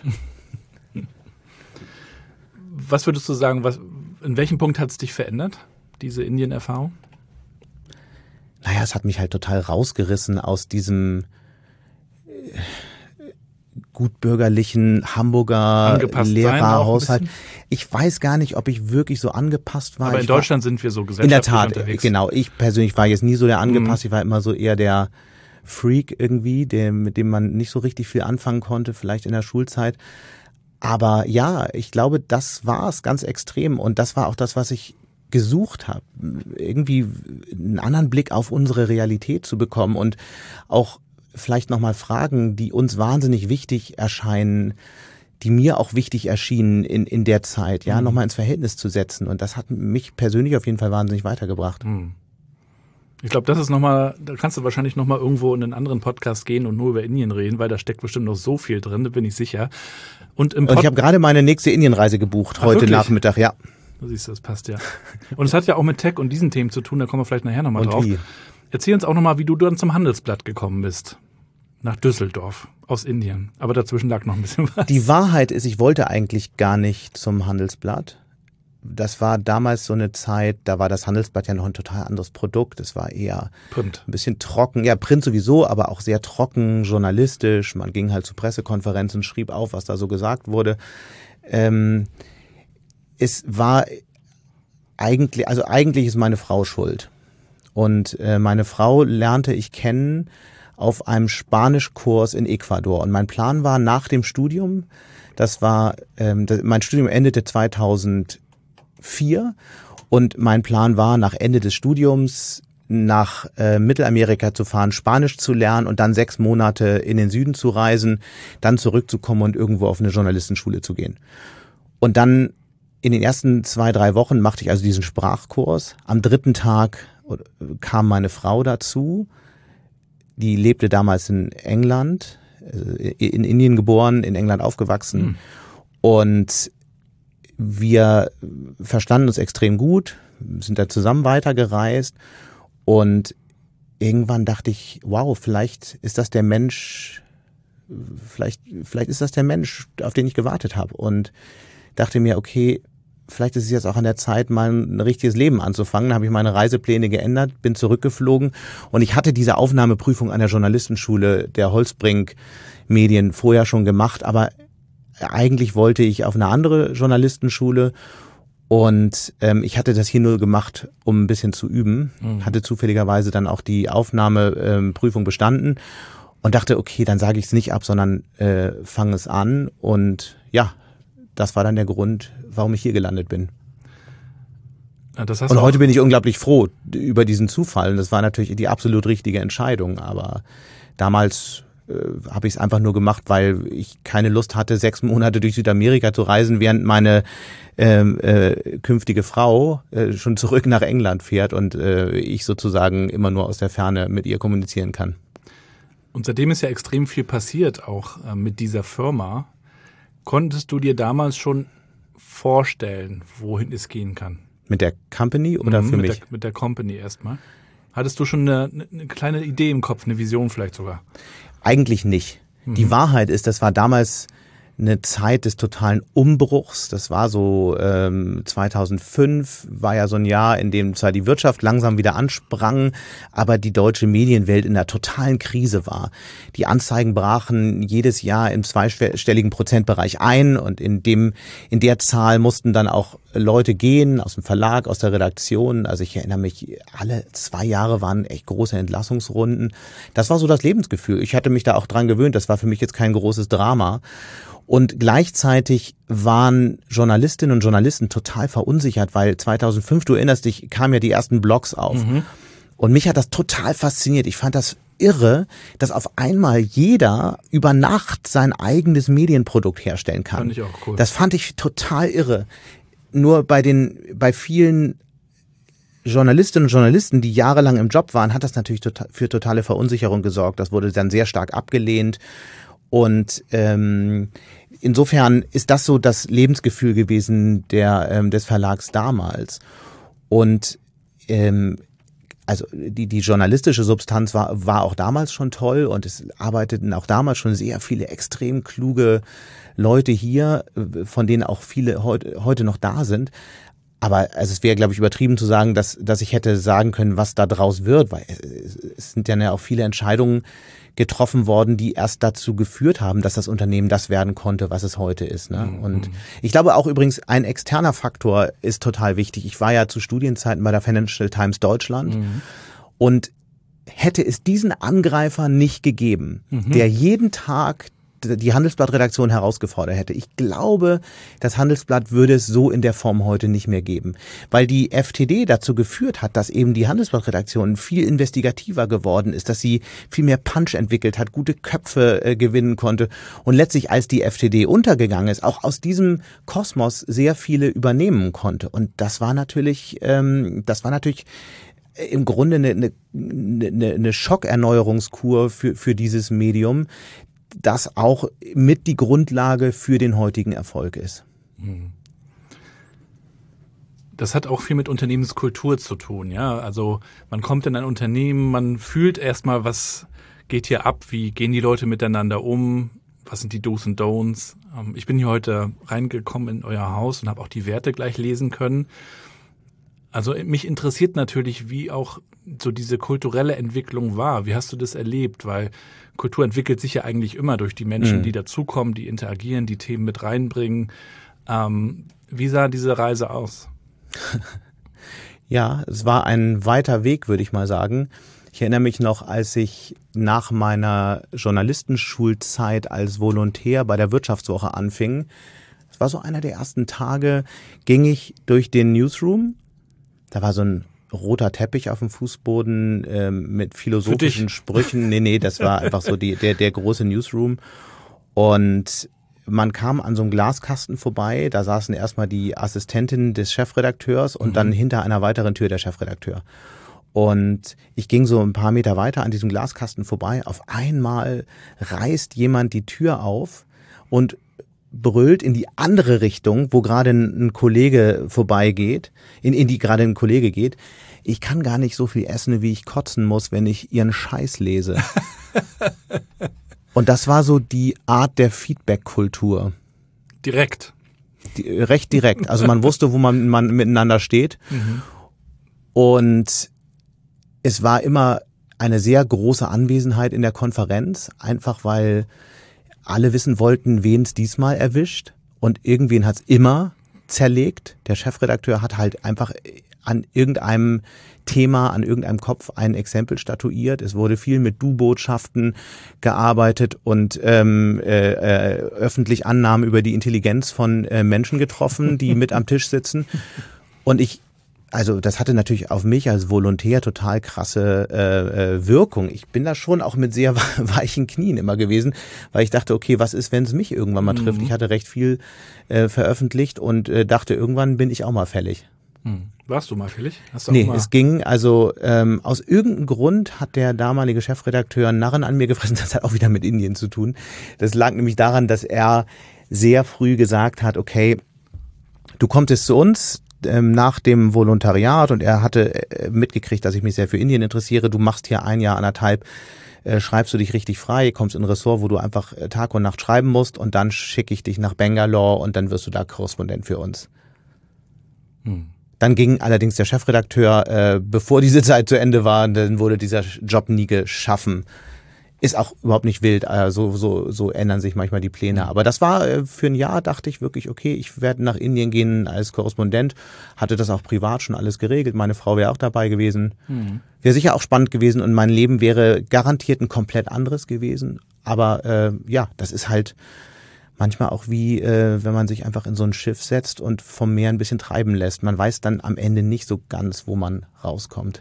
Was würdest du sagen, in welchem Punkt hat es dich verändert, diese Indien-Erfahrung? Naja, es hat mich halt total rausgerissen aus diesem gutbürgerlichen Hamburger Lehrerhaushalt. Ich weiß gar nicht, ob ich wirklich so angepasst war. Aber in Deutschland sind wir so gesellschaftlich in der Tat, unterwegs. Genau. Ich persönlich war jetzt nie so der angepasst. Ich war immer so eher der Freak irgendwie, mit dem man nicht so richtig viel anfangen konnte, vielleicht in der Schulzeit. Aber ja, ich glaube, das war es ganz extrem und das war auch das, was ich gesucht habe, irgendwie einen anderen Blick auf unsere Realität zu bekommen und auch vielleicht nochmal Fragen, die uns wahnsinnig wichtig erscheinen, die mir auch wichtig erschienen in der Zeit, ja, nochmal ins Verhältnis zu setzen und das hat mich persönlich auf jeden Fall wahnsinnig weitergebracht. Ich glaube, das ist nochmal, da kannst du wahrscheinlich nochmal irgendwo in einen anderen Podcast gehen und nur über Indien reden, weil da steckt bestimmt noch so viel drin, da bin ich sicher. Und ich habe gerade meine nächste Indienreise gebucht, heute wirklich? Nachmittag, ja. Du siehst, das passt ja. Und es hat ja auch mit Tech und diesen Themen zu tun, da kommen wir vielleicht nachher nochmal drauf. Wie? Erzähl uns auch nochmal, wie du dann zum Handelsblatt gekommen bist. Nach Düsseldorf, aus Indien. Aber dazwischen lag noch ein bisschen was. Die Wahrheit ist, ich wollte eigentlich gar nicht zum Handelsblatt. Das war damals so eine Zeit, da war das Handelsblatt ja noch ein total anderes Produkt. Es war eher Print. ein bisschen trocken. Ja, Print sowieso, aber auch sehr trocken, journalistisch. Man ging halt zu Pressekonferenzen, schrieb auf, was da so gesagt wurde. Es war eigentlich ist meine Frau schuld. Und meine Frau lernte ich kennen auf einem Spanischkurs in Ecuador. Und mein Plan war nach dem Studium, mein Studium endete 2004 und mein Plan war, nach Ende des Studiums nach Mittelamerika zu fahren, Spanisch zu lernen und dann 6 Monate in den Süden zu reisen, dann zurückzukommen und irgendwo auf eine Journalistenschule zu gehen. Und dann in den ersten 2-3 Wochen machte ich also diesen Sprachkurs. Am 3. Tag kam meine Frau dazu. Die lebte damals in England, in Indien geboren, in England aufgewachsen. Und wir verstanden uns extrem gut, sind da zusammen weitergereist. Und irgendwann dachte ich, wow, vielleicht ist das der Mensch, vielleicht ist das der Mensch, auf den ich gewartet habe. Und dachte mir, okay, vielleicht ist es jetzt auch an der Zeit, mal ein richtiges Leben anzufangen. Da habe ich meine Reisepläne geändert, bin zurückgeflogen und ich hatte diese Aufnahmeprüfung an der Journalistenschule der Holzbrink Medien vorher schon gemacht, aber eigentlich wollte ich auf eine andere Journalistenschule und ich hatte das hier nur gemacht, um ein bisschen zu üben, hatte zufälligerweise dann auch die Aufnahmeprüfung bestanden und dachte, okay, dann sage ich es nicht ab, sondern fange es an und ja, das war dann der Grund, warum ich hier gelandet bin. Ja, das heißt und heute bin ich unglaublich froh über diesen Zufall. Und das war natürlich die absolut richtige Entscheidung. Aber damals habe ich es einfach nur gemacht, weil ich keine Lust hatte, 6 Monate durch Südamerika zu reisen, während meine künftige Frau schon zurück nach England fährt und ich sozusagen immer nur aus der Ferne mit ihr kommunizieren kann. Und seitdem ist ja extrem viel passiert, auch mit dieser Firma. Konntest du dir damals schon vorstellen, wohin es gehen kann? Mit der Company oder für mich? Mit der Company erstmal. Hattest du schon eine kleine Idee im Kopf, eine Vision vielleicht sogar? Eigentlich nicht. Die Wahrheit ist, das war damals eine Zeit des totalen Umbruchs. Das war so 2005 war ja so ein Jahr, in dem zwar die Wirtschaft langsam wieder ansprang, aber die deutsche Medienwelt in einer totalen Krise war. Die Anzeigen brachen jedes Jahr im 2-stelligen Prozentbereich ein und in der Zahl mussten dann auch Leute gehen aus dem Verlag, aus der Redaktion. Also ich erinnere mich, alle 2 Jahre waren echt große Entlassungsrunden. Das war so das Lebensgefühl. Ich hatte mich da auch dran gewöhnt. Das war für mich jetzt kein großes Drama. Und gleichzeitig waren Journalistinnen und Journalisten total verunsichert, weil 2005, du erinnerst dich, kamen ja die ersten Blogs auf. Und mich hat das total fasziniert. Ich fand das irre, dass auf einmal jeder über Nacht sein eigenes Medienprodukt herstellen kann. Fand ich auch cool. Das fand ich total irre. Nur bei vielen Journalistinnen und Journalisten, die jahrelang im Job waren, hat das natürlich für totale Verunsicherung gesorgt. Das wurde dann sehr stark abgelehnt. Und insofern ist das so das Lebensgefühl gewesen des Verlags damals. Und also die journalistische Substanz war auch damals schon toll und es arbeiteten auch damals schon sehr viele extrem kluge Leute hier, von denen auch viele heute noch da sind. Aber also es wäre, glaube ich, übertrieben zu sagen, dass ich hätte sagen können, was da draus wird, weil es sind ja auch viele Entscheidungen getroffen worden, die erst dazu geführt haben, dass das Unternehmen das werden konnte, was es heute ist. Ne? Und ich glaube auch übrigens, ein externer Faktor ist total wichtig. Ich war ja zu Studienzeiten bei der Financial Times Deutschland und hätte es diesen Angreifer nicht gegeben, der jeden Tag die Handelsblatt-Redaktion herausgefordert hätte. Ich glaube, das Handelsblatt würde es so in der Form heute nicht mehr geben, weil die FTD dazu geführt hat, dass eben die Handelsblatt-Redaktion viel investigativer geworden ist, dass sie viel mehr Punch entwickelt hat, gute Köpfe gewinnen konnte und letztlich, als die FTD untergegangen ist, auch aus diesem Kosmos sehr viele übernehmen konnte. Und das war natürlich im Grunde eine Schockerneuerungskur für dieses Medium, das auch mit die Grundlage für den heutigen Erfolg ist. Das hat auch viel mit Unternehmenskultur zu tun, ja. Also man kommt in ein Unternehmen, man fühlt erstmal, was geht hier ab, wie gehen die Leute miteinander um, was sind die Do's und Don'ts. Ich bin hier heute reingekommen in euer Haus und habe auch die Werte gleich lesen können. Also mich interessiert natürlich, wie auch so diese kulturelle Entwicklung war. Wie hast du das erlebt? Weil Kultur entwickelt sich ja eigentlich immer durch die Menschen, die dazukommen, die interagieren, die Themen mit reinbringen. Wie sah diese Reise aus? Ja, es war ein weiter Weg, würde ich mal sagen. Ich erinnere mich noch, als ich nach meiner Journalistenschulzeit als Volontär bei der Wirtschaftswoche anfing. Es war so einer der ersten Tage, ging ich durch den Newsroom. Da war so ein roter Teppich auf dem Fußboden mit philosophischen Sprüchen. Nee, das war einfach so der große Newsroom. Und man kam an so einem Glaskasten vorbei, da saßen erstmal die Assistentin des Chefredakteurs und dann hinter einer weiteren Tür der Chefredakteur. Und ich ging so ein paar Meter weiter an diesem Glaskasten vorbei. Auf einmal reißt jemand die Tür auf und brüllt in die andere Richtung, wo gerade ein Kollege vorbeigeht, in die gerade ein Kollege geht. Ich kann gar nicht so viel essen, wie ich kotzen muss, wenn ich ihren Scheiß lese. Und das war so die Art der Feedback-Kultur. Direkt. Recht direkt. Also man wusste, wo man miteinander steht. Und es war immer eine sehr große Anwesenheit in der Konferenz, einfach weil alle wissen wollten, wen es diesmal erwischt. Und irgendwen hat es immer zerlegt. Der Chefredakteur hat halt einfach an irgendeinem Thema, an irgendeinem Kopf ein Exempel statuiert. Es wurde viel mit Du-Botschaften gearbeitet und öffentlich Annahmen über die Intelligenz von Menschen getroffen, die mit am Tisch sitzen. Und also das hatte natürlich auf mich als Volontär total krasse Wirkung. Ich bin da schon auch mit sehr weichen Knien immer gewesen, weil ich dachte, okay, was ist, wenn es mich irgendwann mal trifft? Ich hatte recht viel veröffentlicht und dachte, irgendwann bin ich auch mal fällig. Warst du mal fällig? Hast du Nee, auch mal... es ging, also aus irgendeinem Grund hat der damalige Chefredakteur einen Narren an mir gefressen. Das hat auch wieder mit Indien zu tun. Das lag nämlich daran, dass er sehr früh gesagt hat, okay, du kommst jetzt zu uns nach dem Volontariat, und er hatte mitgekriegt, dass ich mich sehr für Indien interessiere. Du machst hier 1 Jahr, 1,5, schreibst du dich richtig frei, kommst in ein Ressort, wo du einfach Tag und Nacht schreiben musst, und dann schicke ich dich nach Bangalore und dann wirst du da Korrespondent für uns. Dann ging allerdings der Chefredakteur, bevor diese Zeit zu Ende war, dann wurde dieser Job nie geschaffen. Ist auch überhaupt nicht wild, so ändern sich manchmal die Pläne. Aber das war für 1 Jahr, dachte ich wirklich, okay, ich werde nach Indien gehen als Korrespondent. Hatte das auch privat schon alles geregelt. Meine Frau wäre auch dabei gewesen. Wäre sicher auch spannend gewesen, und mein Leben wäre garantiert ein komplett anderes gewesen. Aber ja, das ist halt manchmal auch wie, wenn man sich einfach in so ein Schiff setzt und vom Meer ein bisschen treiben lässt. Man weiß dann am Ende nicht so ganz, wo man rauskommt.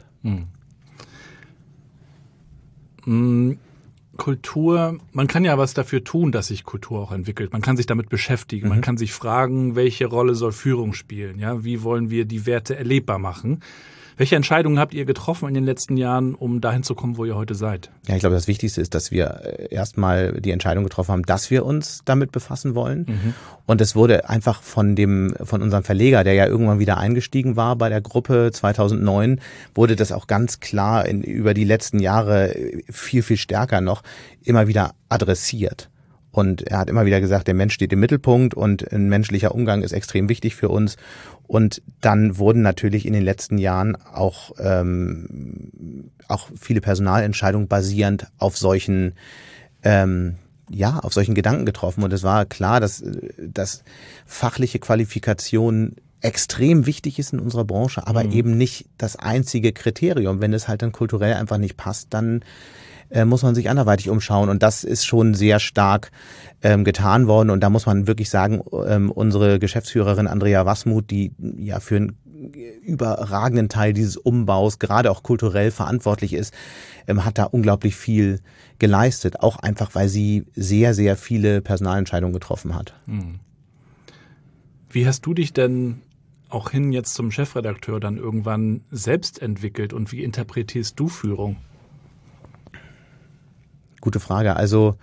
Kultur, man kann ja was dafür tun, dass sich Kultur auch entwickelt. Man kann sich damit beschäftigen. Man kann sich fragen, welche Rolle soll Führung spielen? Ja, wie wollen wir die Werte erlebbar machen? Welche Entscheidungen habt ihr getroffen in den letzten Jahren, um dahin zu kommen, wo ihr heute seid? Ja, ich glaube, das Wichtigste ist, dass wir erstmal die Entscheidung getroffen haben, dass wir uns damit befassen wollen. Und es wurde einfach von unserem Verleger, der ja irgendwann wieder eingestiegen war bei der Gruppe 2009, wurde das auch ganz klar über die letzten Jahre viel, viel stärker noch immer wieder adressiert. Und er hat immer wieder gesagt, der Mensch steht im Mittelpunkt und ein menschlicher Umgang ist extrem wichtig für uns. Und dann wurden natürlich in den letzten Jahren auch viele Personalentscheidungen basierend auf solchen Gedanken getroffen. Und es war klar, dass fachliche Qualifikation extrem wichtig ist in unserer Branche, aber eben nicht das einzige Kriterium. Wenn es halt dann kulturell einfach nicht passt, dann muss man sich anderweitig umschauen, und das ist schon sehr stark getan worden. Und da muss man wirklich sagen, unsere Geschäftsführerin Andrea Wasmuth, die ja für einen überragenden Teil dieses Umbaus gerade auch kulturell verantwortlich ist, hat da unglaublich viel geleistet, auch einfach, weil sie sehr, sehr viele Personalentscheidungen getroffen hat. Wie hast du dich denn auch hin jetzt zum Chefredakteur dann irgendwann selbst entwickelt und wie interpretierst du Führung? Gute Frage. Also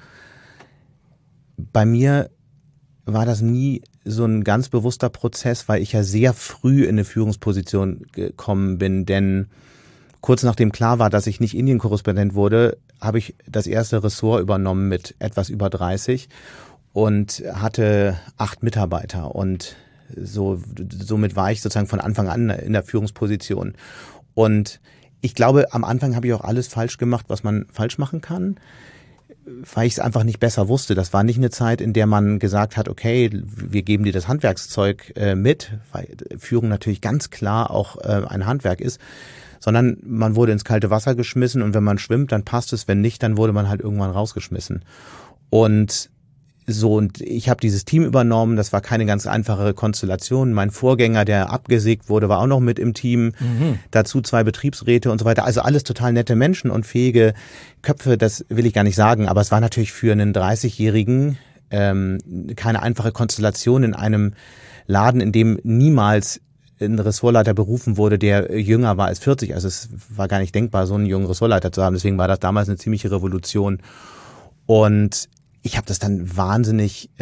bei mir war das nie so ein ganz bewusster Prozess, weil ich ja sehr früh in eine Führungsposition gekommen bin, denn kurz nachdem klar war, dass ich nicht Indien-Korrespondent wurde, habe ich das erste Ressort übernommen mit etwas über 30 und hatte 8 Mitarbeiter und somit war ich sozusagen von Anfang an in der Führungsposition. Und ich glaube, am Anfang habe ich auch alles falsch gemacht, was man falsch machen kann, weil ich es einfach nicht besser wusste. Das war nicht eine Zeit, in der man gesagt hat, okay, wir geben dir das Handwerkszeug mit, weil Führung natürlich ganz klar auch ein Handwerk ist, sondern man wurde ins kalte Wasser geschmissen und wenn man schwimmt, dann passt es, wenn nicht, dann wurde man halt irgendwann rausgeschmissen. Und ich habe dieses Team übernommen, das war keine ganz einfache Konstellation. Mein Vorgänger, der abgesägt wurde, war auch noch mit im Team. Dazu 2 Betriebsräte und so weiter. Also alles total nette Menschen und fähige Köpfe, das will ich gar nicht sagen. Aber es war natürlich für einen 30-Jährigen keine einfache Konstellation in einem Laden, in dem niemals ein Ressortleiter berufen wurde, der jünger war als 40. Also es war gar nicht denkbar, so einen jungen Ressortleiter zu haben. Deswegen war das damals eine ziemliche Revolution. Und ich habe das dann wahnsinnig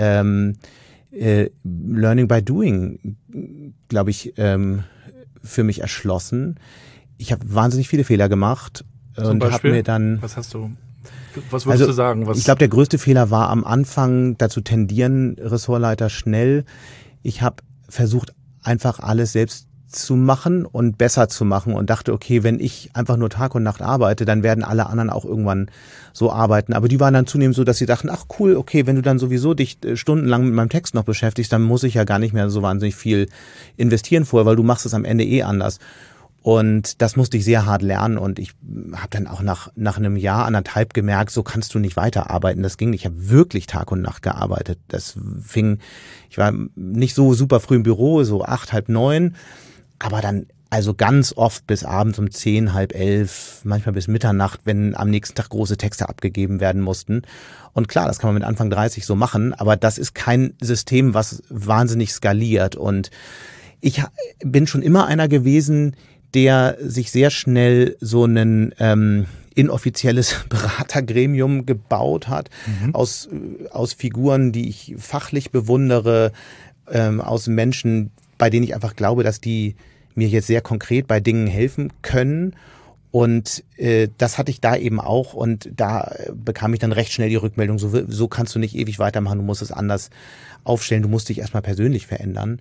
Learning by Doing, glaube ich, für mich erschlossen. Ich habe wahnsinnig viele Fehler gemacht und habe mir dann. Was würdest du sagen? Ich glaube, der größte Fehler war am Anfang dazu tendieren, Ressortleiter schnell. Ich habe versucht, einfach alles selbst zu machen und besser zu machen und dachte, okay, wenn ich einfach nur Tag und Nacht arbeite, dann werden alle anderen auch irgendwann so arbeiten. Aber die waren dann zunehmend so, dass sie dachten, ach cool, okay, wenn du dann sowieso dich stundenlang mit meinem Text noch beschäftigst, dann muss ich ja gar nicht mehr so wahnsinnig viel investieren vorher, weil du machst es am Ende anders. Und das musste ich sehr hart lernen und ich habe dann auch nach einem Jahr, 1,5 gemerkt, so kannst du nicht weiterarbeiten. Das ging nicht. Ich habe wirklich Tag und Nacht gearbeitet. Ich war nicht so super früh im Büro, so 8, halb 9, aber dann also ganz oft bis abends um 10, halb 11, manchmal bis Mitternacht, wenn am nächsten Tag große Texte abgegeben werden mussten. Und klar, das kann man mit Anfang 30 so machen, aber das ist kein System, was wahnsinnig skaliert. Und ich bin schon immer einer gewesen, der sich sehr schnell so ein inoffizielles Beratergremium gebaut hat, aus Figuren, die ich fachlich bewundere, aus Menschen, bei denen ich einfach glaube, dass die mir jetzt sehr konkret bei Dingen helfen können. Und das hatte ich da eben auch und da bekam ich dann recht schnell die Rückmeldung, so kannst du nicht ewig weitermachen, du musst es anders aufstellen, du musst dich erstmal persönlich verändern.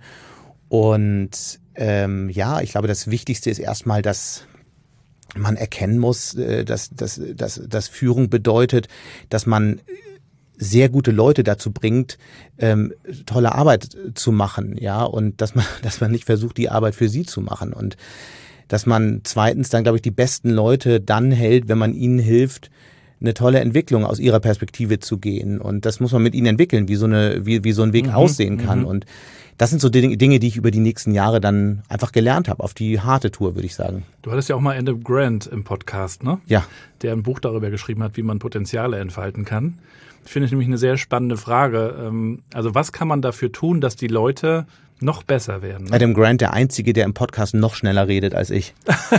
Und ich glaube, das Wichtigste ist erstmal, dass man erkennen muss, dass Führung bedeutet, dass man sehr gute Leute dazu bringt, tolle Arbeit zu machen, ja, und dass man nicht versucht, die Arbeit für sie zu machen und dass man zweitens dann, glaube ich, die besten Leute dann hält, wenn man ihnen hilft, eine tolle Entwicklung aus ihrer Perspektive zu gehen. Und das muss man mit ihnen entwickeln, wie so ein Weg aussehen kann. Und das sind so Dinge, die ich über die nächsten Jahre dann einfach gelernt habe, auf die harte Tour, würde ich sagen. Du hattest ja auch mal Adam Grant im Podcast, ne? Ja. Der ein Buch darüber geschrieben hat, wie man Potenziale entfalten kann. Finde ich nämlich eine sehr spannende Frage. Also was kann man dafür tun, dass die Leute noch besser werden? Ne? Adam Grant, der Einzige, der im Podcast noch schneller redet als ich.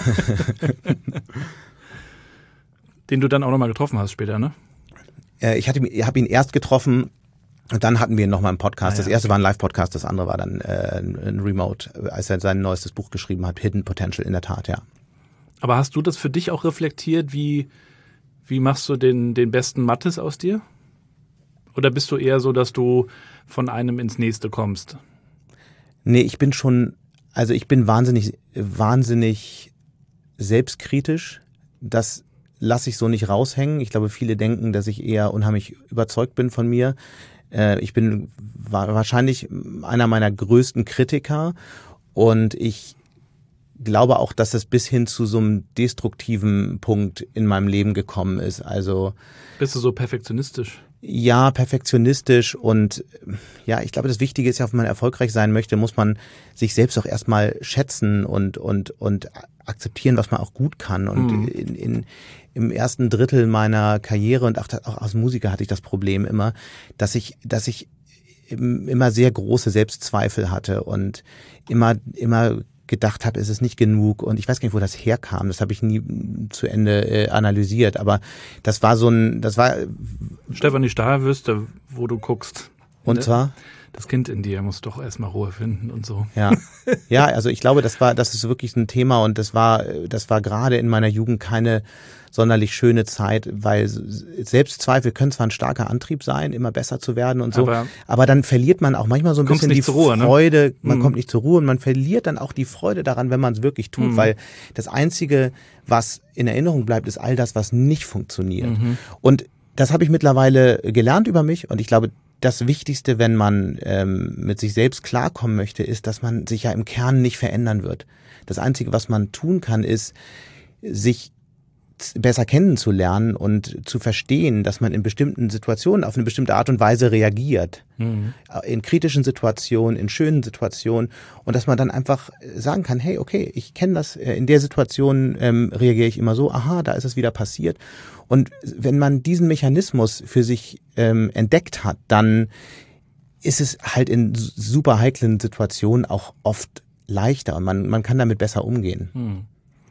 Den du dann auch nochmal getroffen hast später, ne? Ich habe ihn erst getroffen und dann hatten wir ihn nochmal im Podcast. Das erste war ein Live-Podcast, das andere war dann ein Remote, als er sein neuestes Buch geschrieben hat, Hidden Potential, in der Tat, ja. Aber hast du das für dich auch reflektiert? Wie machst du den besten Mattes aus dir? Oder bist du eher so, dass du von einem ins nächste kommst? Nee, ich bin wahnsinnig selbstkritisch. Das lasse ich so nicht raushängen. Ich glaube, viele denken, dass ich eher unheimlich überzeugt bin von mir. Ich bin wahrscheinlich einer meiner größten Kritiker und ich glaube auch, dass es bis hin zu so einem destruktiven Punkt in meinem Leben gekommen ist. Also bist du so perfektionistisch? Ja, perfektionistisch und ja, ich glaube, das Wichtige ist ja, wenn man erfolgreich sein möchte, muss man sich selbst auch erstmal schätzen und akzeptieren, was man auch gut kann. Und im ersten Drittel meiner Karriere und auch als Musiker hatte ich das Problem immer, dass ich immer sehr große Selbstzweifel hatte und immer gedacht habe, es ist nicht genug und ich weiß gar nicht, wo das herkam. Das habe ich nie zu Ende analysiert, aber das war Stefanie Stahl wüsste, wo du guckst. Und zwar? Das Kind in dir muss doch erstmal Ruhe finden und so. Ja. Ja, also ich glaube, das ist wirklich ein Thema und das war gerade in meiner Jugend keine sonderlich schöne Zeit, weil Selbstzweifel können zwar ein starker Antrieb sein, immer besser zu werden und so, aber dann verliert man auch manchmal so ein bisschen die Freude, man kommt nicht zur Ruhe und man verliert dann auch die Freude daran, wenn man es wirklich tut, weil das Einzige, was in Erinnerung bleibt, ist all das, was nicht funktioniert. Und das habe ich mittlerweile gelernt über mich und ich glaube, das Wichtigste, wenn man mit sich selbst klarkommen möchte, ist, dass man sich ja im Kern nicht verändern wird. Das Einzige, was man tun kann, ist, sich besser kennenzulernen und zu verstehen, dass man in bestimmten Situationen auf eine bestimmte Art und Weise reagiert. In kritischen Situationen, in schönen Situationen und dass man dann einfach sagen kann, hey, okay, ich kenne das, in der Situation reagiere ich immer so, aha, da ist es wieder passiert. Und wenn man diesen Mechanismus für sich entdeckt hat, dann ist es halt in super heiklen Situationen auch oft leichter und man kann damit besser umgehen.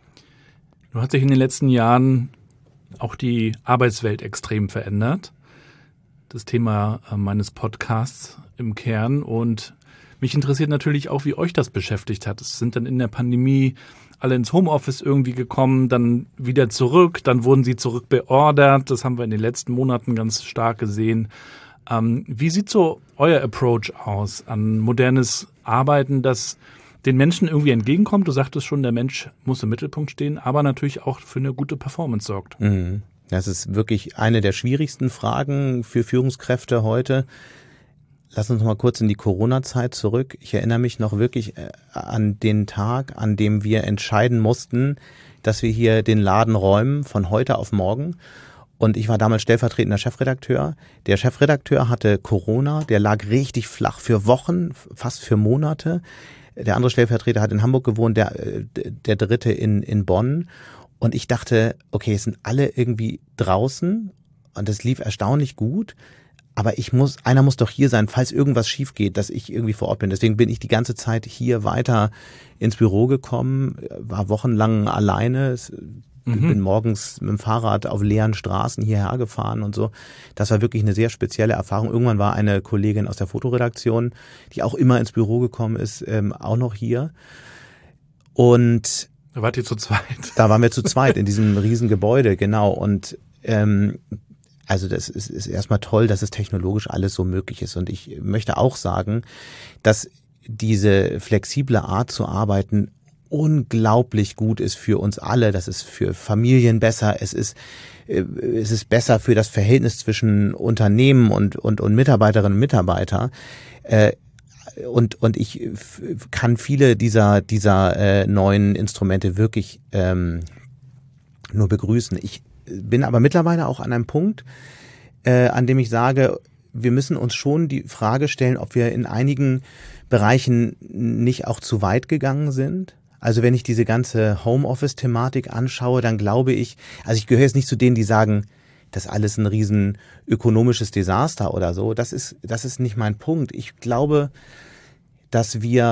Du hast sich in den letzten Jahren auch die Arbeitswelt extrem verändert. Das Thema meines Podcasts im Kern. Und mich interessiert natürlich auch, wie euch das beschäftigt hat. Es sind dann in der Pandemie alle ins Homeoffice irgendwie gekommen, dann wieder zurück, dann wurden sie zurückbeordert. Das haben wir in den letzten Monaten ganz stark gesehen. Wie sieht so euer Approach aus an modernes Arbeiten, das den Menschen irgendwie entgegenkommt? Du sagtest schon, der Mensch muss im Mittelpunkt stehen, aber natürlich auch für eine gute Performance sorgt. Das ist wirklich eine der schwierigsten Fragen für Führungskräfte heute. Lass uns mal kurz in die Corona-Zeit zurück. Ich erinnere mich noch wirklich an den Tag, an dem wir entscheiden mussten, dass wir hier den Laden räumen von heute auf morgen. Und ich war damals stellvertretender Chefredakteur. Der Chefredakteur hatte Corona, der lag richtig flach für Wochen, fast für Monate. Der andere Stellvertreter hat in Hamburg gewohnt, der dritte in Bonn. Und ich dachte, okay, es sind alle irgendwie draußen und das lief erstaunlich gut. Aber einer muss doch hier sein, falls irgendwas schief geht, dass ich irgendwie vor Ort bin. Deswegen bin ich die ganze Zeit hier weiter ins Büro gekommen, war wochenlang alleine. Bin morgens mit dem Fahrrad auf leeren Straßen hierher gefahren und so. Das war wirklich eine sehr spezielle Erfahrung. Irgendwann war eine Kollegin aus der Fotoredaktion, die auch immer ins Büro gekommen ist, auch noch hier. Und da wart ihr zu zweit? Da waren wir zu zweit in diesem riesen Gebäude, genau. Und also das ist erstmal toll, dass es technologisch alles so möglich ist. Und ich möchte auch sagen, dass diese flexible Art zu arbeiten unglaublich gut ist für uns alle. Das ist für Familien besser. Es ist besser für das Verhältnis zwischen Unternehmen und Mitarbeiterinnen und Mitarbeiter. Und ich kann viele dieser neuen Instrumente wirklich nur begrüßen. Ich bin aber mittlerweile auch an einem Punkt, an dem ich sage, wir müssen uns schon die Frage stellen, ob wir in einigen Bereichen nicht auch zu weit gegangen sind. Also wenn ich diese ganze Homeoffice-Thematik anschaue, dann glaube ich, also ich gehöre jetzt nicht zu denen, die sagen, das ist alles ein riesen ökonomisches Desaster oder so. Das ist nicht mein Punkt. Ich glaube, dass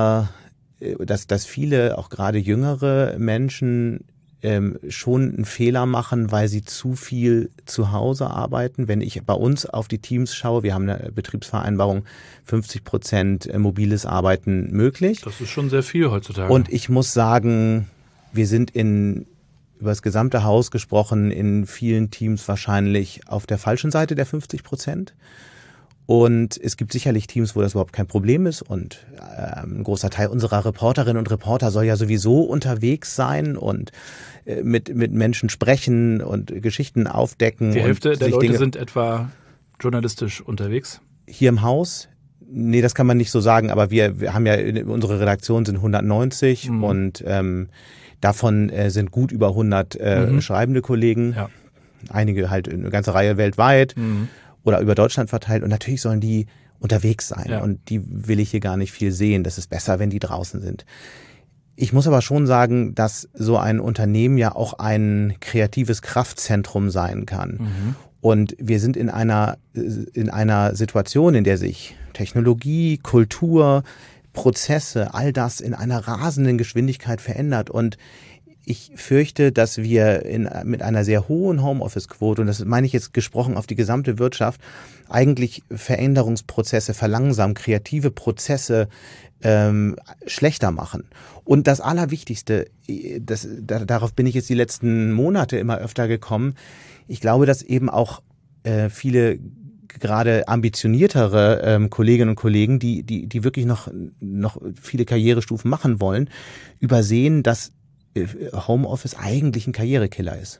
viele, auch gerade jüngere Menschen, schon einen Fehler machen, weil sie zu viel zu Hause arbeiten. Wenn ich bei uns auf die Teams schaue, wir haben eine Betriebsvereinbarung, 50% mobiles Arbeiten möglich. Das ist schon sehr viel heutzutage. Und ich muss sagen, wir sind über das gesamte Haus gesprochen, in vielen Teams wahrscheinlich auf der falschen Seite der 50%. Und es gibt sicherlich Teams, wo das überhaupt kein Problem ist und ein großer Teil unserer Reporterinnen und Reporter soll ja sowieso unterwegs sein und mit Menschen sprechen und Geschichten aufdecken. Die Hälfte der Leute sind etwa journalistisch unterwegs? Hier im Haus? Nee, das kann man nicht so sagen, aber wir haben ja, unsere Redaktion sind 190 und davon sind gut über 100 schreibende Kollegen. Ja. Einige halt eine ganze Reihe weltweit. Oder über Deutschland verteilt. Und natürlich sollen die unterwegs sein. Ja. Und die will ich hier gar nicht viel sehen. Das ist besser, wenn die draußen sind. Ich muss aber schon sagen, dass so ein Unternehmen ja auch ein kreatives Kraftzentrum sein kann. Und wir sind in einer Situation, in der sich Technologie, Kultur, Prozesse, all das in einer rasenden Geschwindigkeit verändert. Und ich fürchte, dass wir mit einer sehr hohen Homeoffice-Quote, und das meine ich jetzt gesprochen auf die gesamte Wirtschaft, eigentlich Veränderungsprozesse verlangsamen, kreative Prozesse schlechter machen. Und das Allerwichtigste, darauf bin ich jetzt die letzten Monate immer öfter gekommen, ich glaube, dass eben auch viele gerade ambitioniertere Kolleginnen und Kollegen, die wirklich noch viele Karrierestufen machen wollen, übersehen, dass Homeoffice eigentlich ein Karrierekiller ist.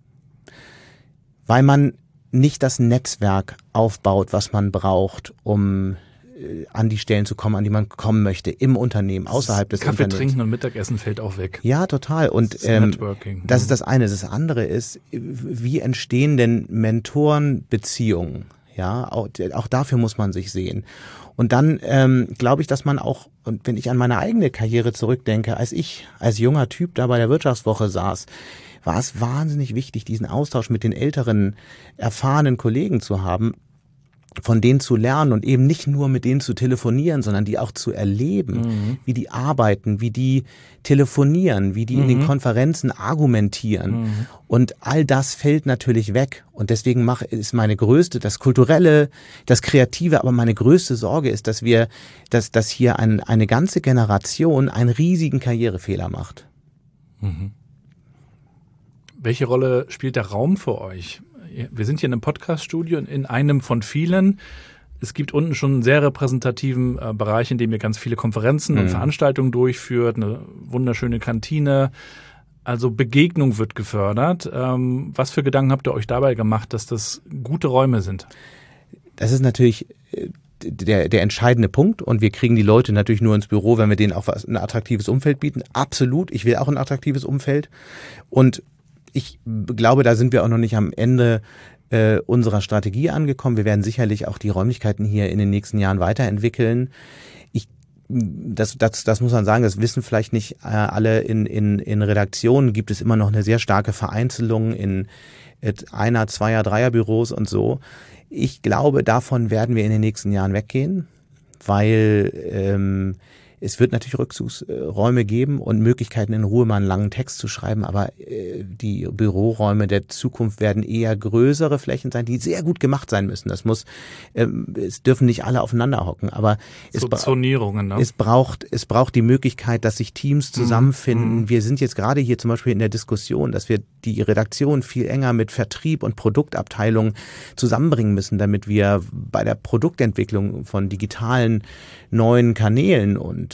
Weil man nicht das Netzwerk aufbaut, was man braucht, um an die Stellen zu kommen, an die man kommen möchte, im Unternehmen, außerhalb des Kaffee Unternehmens. trinken und Mittagessen fällt auch weg. Ja, total. Und das ist das eine. Das andere ist, wie entstehen denn Mentorenbeziehungen? Ja, auch dafür muss man sich sehen. Und dann glaube ich, dass man auch, und wenn ich an meine eigene Karriere zurückdenke, als ich als junger Typ da bei der Wirtschaftswoche saß, war es wahnsinnig wichtig, diesen Austausch mit den älteren, erfahrenen Kollegen zu haben, von denen zu lernen und eben nicht nur mit denen zu telefonieren, sondern die auch zu erleben, wie die arbeiten, wie die telefonieren, wie die in den Konferenzen argumentieren. Und all das fällt natürlich weg. Und deswegen ist meine größte, das Kulturelle, das Kreative, aber meine größte Sorge ist, dass hier eine ganze Generation einen riesigen Karrierefehler macht. Welche Rolle spielt der Raum für euch? Wir sind hier in einem Podcast-Studio, in einem von vielen. Es gibt unten schon einen sehr repräsentativen Bereich, in dem ihr ganz viele Konferenzen und Veranstaltungen durchführt, eine wunderschöne Kantine. Also Begegnung wird gefördert. Was für Gedanken habt ihr euch dabei gemacht, dass das gute Räume sind? Das ist natürlich der entscheidende Punkt, und wir kriegen die Leute natürlich nur ins Büro, wenn wir denen auch ein attraktives Umfeld bieten. Absolut, ich will auch ein attraktives Umfeld, und ich glaube, da sind wir auch noch nicht am Ende unserer Strategie angekommen. Wir werden sicherlich auch die Räumlichkeiten hier in den nächsten Jahren weiterentwickeln. Das muss man sagen, das wissen vielleicht nicht alle. In Redaktionen gibt es immer noch eine sehr starke Vereinzelung in Einer-, Zweier-, Dreierbüros und so. Ich glaube, davon werden wir in den nächsten Jahren weggehen, weil es wird natürlich Rückzugsräume geben und Möglichkeiten, in Ruhe mal einen langen Text zu schreiben, aber die Büroräume der Zukunft werden eher größere Flächen sein, die sehr gut gemacht sein müssen. Es dürfen nicht alle aufeinander hocken, aber Zonierungen, ne? Es braucht die Möglichkeit, dass sich Teams zusammenfinden. Wir sind jetzt gerade hier zum Beispiel in der Diskussion, dass wir die Redaktion viel enger mit Vertrieb und Produktabteilung zusammenbringen müssen, damit wir bei der Produktentwicklung von digitalen neuen Kanälen und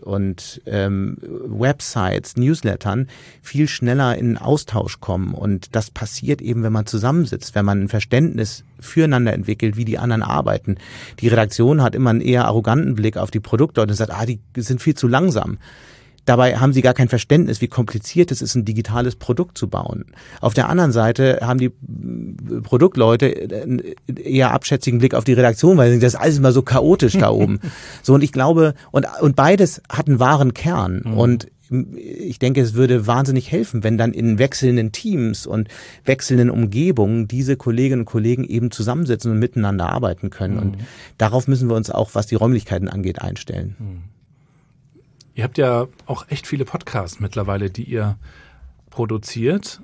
Websites, Newslettern viel schneller in Austausch kommen. Und das passiert eben, wenn man zusammensitzt, wenn man ein Verständnis füreinander entwickelt, wie die anderen arbeiten. Die Redaktion hat immer einen eher arroganten Blick auf die Produktleute und sagt, die sind viel zu langsam. Dabei haben sie gar kein Verständnis, wie kompliziert es ist, ein digitales Produkt zu bauen. Auf der anderen Seite haben die Produktleute einen eher abschätzigen Blick auf die Redaktion, weil das ist alles immer so chaotisch da oben. So, und ich glaube, und beides hat einen wahren Kern. Und ich denke, es würde wahnsinnig helfen, wenn dann in wechselnden Teams und wechselnden Umgebungen diese Kolleginnen und Kollegen eben zusammensitzen und miteinander arbeiten können. Und darauf müssen wir uns auch, was die Räumlichkeiten angeht, einstellen. Ihr habt ja auch echt viele Podcasts mittlerweile, die ihr produziert.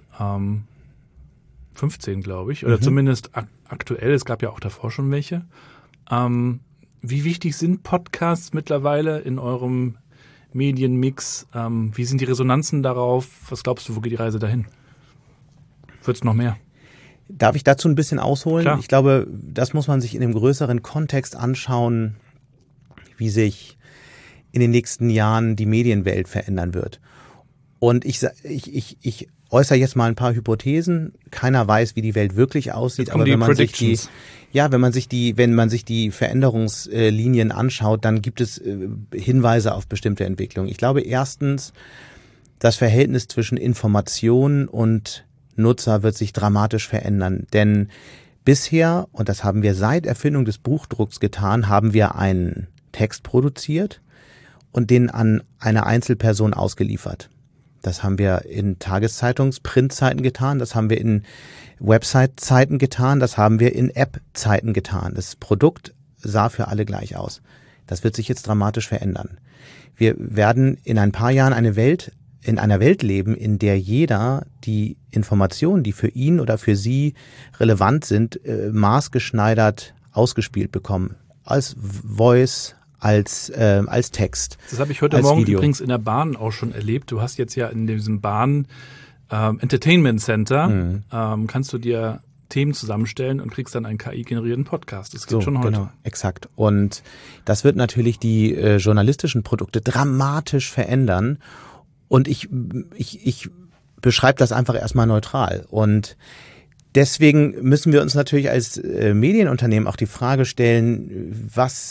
15, glaube ich. Oder zumindest aktuell. Es gab ja auch davor schon welche. Wie wichtig sind Podcasts mittlerweile in eurem Medienmix? Wie sind die Resonanzen darauf? Was glaubst du, wo geht die Reise dahin? Wird es noch mehr? Darf ich dazu ein bisschen ausholen? Klar. Ich glaube, das muss man sich in einem größeren Kontext anschauen, wie sich in den nächsten Jahren die Medienwelt verändern wird. Und ich äußere jetzt mal ein paar Hypothesen. Keiner weiß, wie die Welt wirklich aussieht, aber wenn man sich die Veränderungslinien anschaut, dann gibt es Hinweise auf bestimmte Entwicklungen. Ich glaube erstens, das Verhältnis zwischen Information und Nutzer wird sich dramatisch verändern, denn bisher, und das haben wir seit Erfindung des Buchdrucks getan, haben wir einen Text produziert und den an eine Einzelperson ausgeliefert. Das haben wir in Printzeiten getan, das haben wir in Website-Zeiten getan, das haben wir in App-Zeiten getan. Das Produkt sah für alle gleich aus. Das wird sich jetzt dramatisch verändern. Wir werden in ein paar Jahren in einer Welt leben, in der jeder die Informationen, die für ihn oder für sie relevant sind, maßgeschneidert ausgespielt bekommen. Als Voice, als Text. Das habe ich heute Morgen übrigens in der Bahn auch schon erlebt. Du hast jetzt ja in diesem Bahn Entertainment Center, kannst du dir Themen zusammenstellen und kriegst dann einen KI-generierten Podcast. Das geht schon heute. Genau, exakt. Und das wird natürlich die journalistischen Produkte dramatisch verändern. Und ich beschreibe das einfach erstmal neutral. Und deswegen müssen wir uns natürlich als Medienunternehmen auch die Frage stellen,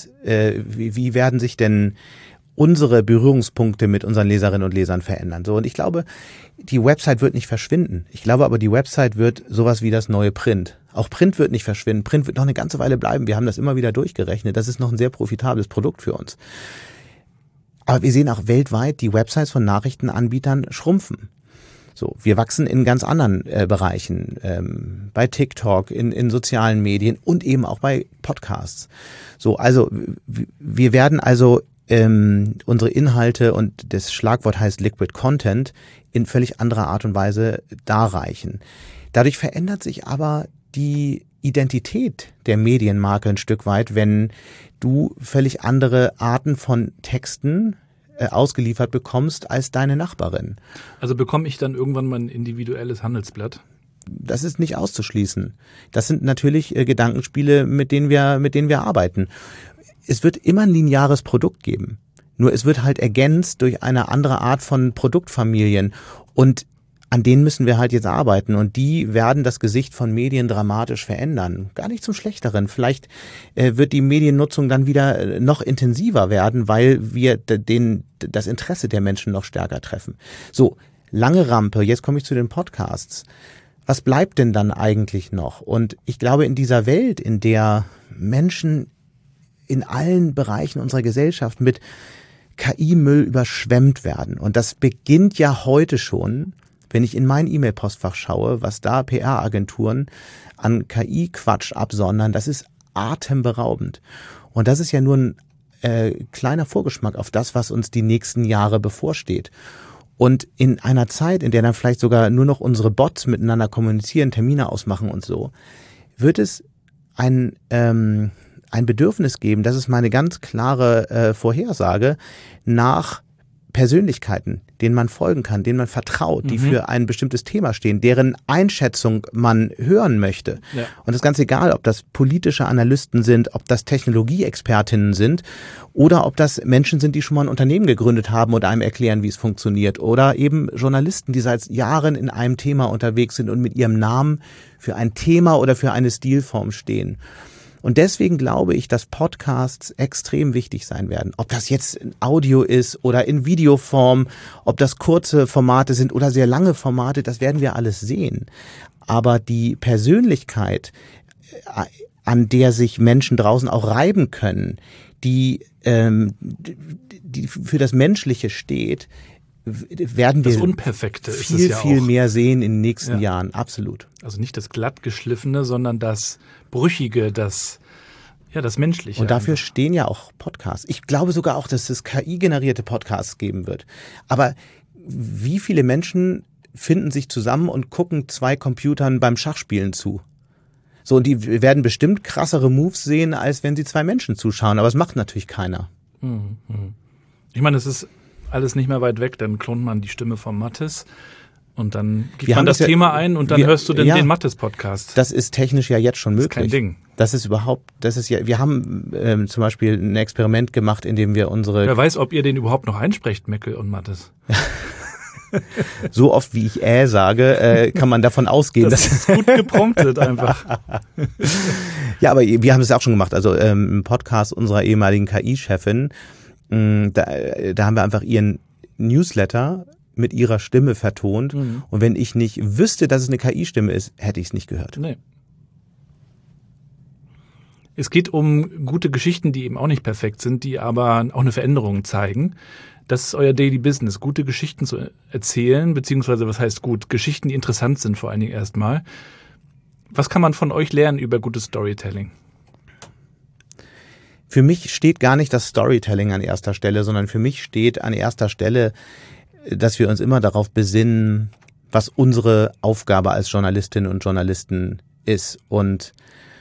wie werden sich denn unsere Berührungspunkte mit unseren Leserinnen und Lesern verändern. So, und ich glaube, die Website wird nicht verschwinden. Ich glaube aber, die Website wird sowas wie das neue Print. Auch Print wird nicht verschwinden. Print wird noch eine ganze Weile bleiben. Wir haben das immer wieder durchgerechnet. Das ist noch ein sehr profitables Produkt für uns. Aber wir sehen auch weltweit, die Websites von Nachrichtenanbietern schrumpfen. So, wir wachsen in ganz anderen Bereichen, bei TikTok, in sozialen Medien und eben auch bei Podcasts. So, also wir werden also unsere Inhalte, und das Schlagwort heißt Liquid Content, in völlig anderer Art und Weise darreichen. Dadurch verändert sich aber die Identität der Medienmarke ein Stück weit, wenn du völlig andere Arten von Texten ausgeliefert bekommst als deine Nachbarin. Also bekomme ich dann irgendwann mal ein individuelles Handelsblatt? Das ist nicht auszuschließen. Das sind natürlich Gedankenspiele, mit denen wir arbeiten. Es wird immer ein lineares Produkt geben. Nur es wird halt ergänzt durch eine andere Art von Produktfamilien. Und an denen müssen wir halt jetzt arbeiten. Und die werden das Gesicht von Medien dramatisch verändern. Gar nicht zum Schlechteren. Vielleicht wird die Mediennutzung dann wieder noch intensiver werden, weil wir das Interesse der Menschen noch stärker treffen. So, lange Rampe. Jetzt komme ich zu den Podcasts. Was bleibt denn dann eigentlich noch? Und ich glaube, in dieser Welt, in der Menschen in allen Bereichen unserer Gesellschaft mit KI-Müll überschwemmt werden. Und das beginnt ja heute schon, wenn ich in mein E-Mail-Postfach schaue, was da PR-Agenturen an KI-Quatsch absondern, das ist atemberaubend. Und das ist ja nur ein kleiner Vorgeschmack auf das, was uns die nächsten Jahre bevorsteht. Und in einer Zeit, in der dann vielleicht sogar nur noch unsere Bots miteinander kommunizieren, Termine ausmachen und so, wird es ein Bedürfnis geben, das ist meine ganz klare Vorhersage, nach Persönlichkeiten, denen man folgen kann, denen man vertraut, die für ein bestimmtes Thema stehen, deren Einschätzung man hören möchte. Ja. Und das ist ganz egal, ob das politische Analysten sind, ob das Technologieexpertinnen sind oder ob das Menschen sind, die schon mal ein Unternehmen gegründet haben und einem erklären, wie es funktioniert, oder eben Journalisten, die seit Jahren in einem Thema unterwegs sind und mit ihrem Namen für ein Thema oder für eine Stilform stehen. Und deswegen glaube ich, dass Podcasts extrem wichtig sein werden. Ob das jetzt in Audio ist oder in Videoform, ob das kurze Formate sind oder sehr lange Formate, das werden wir alles sehen. Aber die Persönlichkeit, an der sich Menschen draußen auch reiben können, die für das Menschliche steht, werden wir das Unperfekte viel mehr sehen in den nächsten Jahren. Absolut. Also nicht das glattgeschliffene, sondern das Brüchige, das Menschliche. Und dafür stehen ja auch Podcasts. Ich glaube sogar auch, dass es KI-generierte Podcasts geben wird. Aber wie viele Menschen finden sich zusammen und gucken zwei Computern beim Schachspielen zu? So, und die werden bestimmt krassere Moves sehen, als wenn sie zwei Menschen zuschauen. Aber es macht natürlich keiner. Ich meine, es ist alles nicht mehr weit weg, dann klont man die Stimme von Mathis und dann gibt man das Thema ein und dann hörst du den Mathis-Podcast. Das ist technisch ja jetzt schon möglich. Das ist kein Ding. Wir haben zum Beispiel ein Experiment gemacht, in dem wir Wer weiß, ob ihr den überhaupt noch einsprecht, Meckel und Mathis. So oft, wie ich sage, kann man davon ausgehen. Das ist gut gepromptet einfach. Ja, aber wir haben es auch schon gemacht. Also im Podcast unserer ehemaligen KI-Chefin, da haben wir einfach ihren Newsletter mit ihrer Stimme vertont. Und wenn ich nicht wüsste, dass es eine KI-Stimme ist, hätte ich es nicht gehört. Nee. Es geht um gute Geschichten, die eben auch nicht perfekt sind, die aber auch eine Veränderung zeigen. Das ist euer Daily Business, gute Geschichten zu erzählen, beziehungsweise was heißt gut? Geschichten, die interessant sind vor allen Dingen erstmal. Was kann man von euch lernen über gutes Storytelling? Für mich steht gar nicht das Storytelling an erster Stelle, sondern für mich steht an erster Stelle, dass wir uns immer darauf besinnen, was unsere Aufgabe als Journalistinnen und Journalisten ist. Und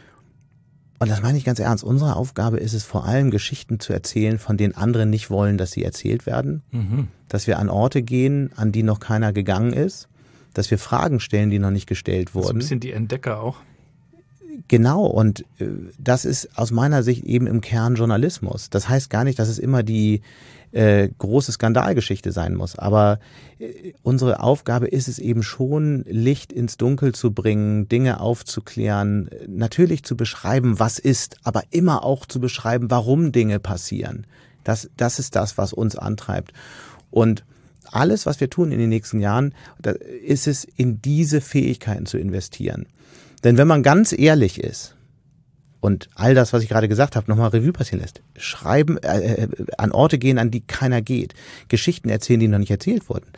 das meine ich ganz ernst. Unsere Aufgabe ist es vor allem, Geschichten zu erzählen, von denen andere nicht wollen, dass sie erzählt werden. Dass wir an Orte gehen, an die noch keiner gegangen ist. Dass wir Fragen stellen, die noch nicht gestellt wurden. Das ist ein bisschen die Entdecker auch. Genau, und das ist aus meiner Sicht eben im Kern Journalismus. Das heißt gar nicht, dass es immer die große Skandalgeschichte sein muss, aber unsere Aufgabe ist es eben schon, Licht ins Dunkel zu bringen, Dinge aufzuklären, natürlich zu beschreiben, was ist, aber immer auch zu beschreiben, warum Dinge passieren. Das ist das, was uns antreibt. Und alles, was wir tun in den nächsten Jahren, da ist es, in diese Fähigkeiten zu investieren. Denn wenn man ganz ehrlich ist und all das, was ich gerade gesagt habe, nochmal Revue passieren lässt, schreiben, an Orte gehen, an die keiner geht, Geschichten erzählen, die noch nicht erzählt wurden,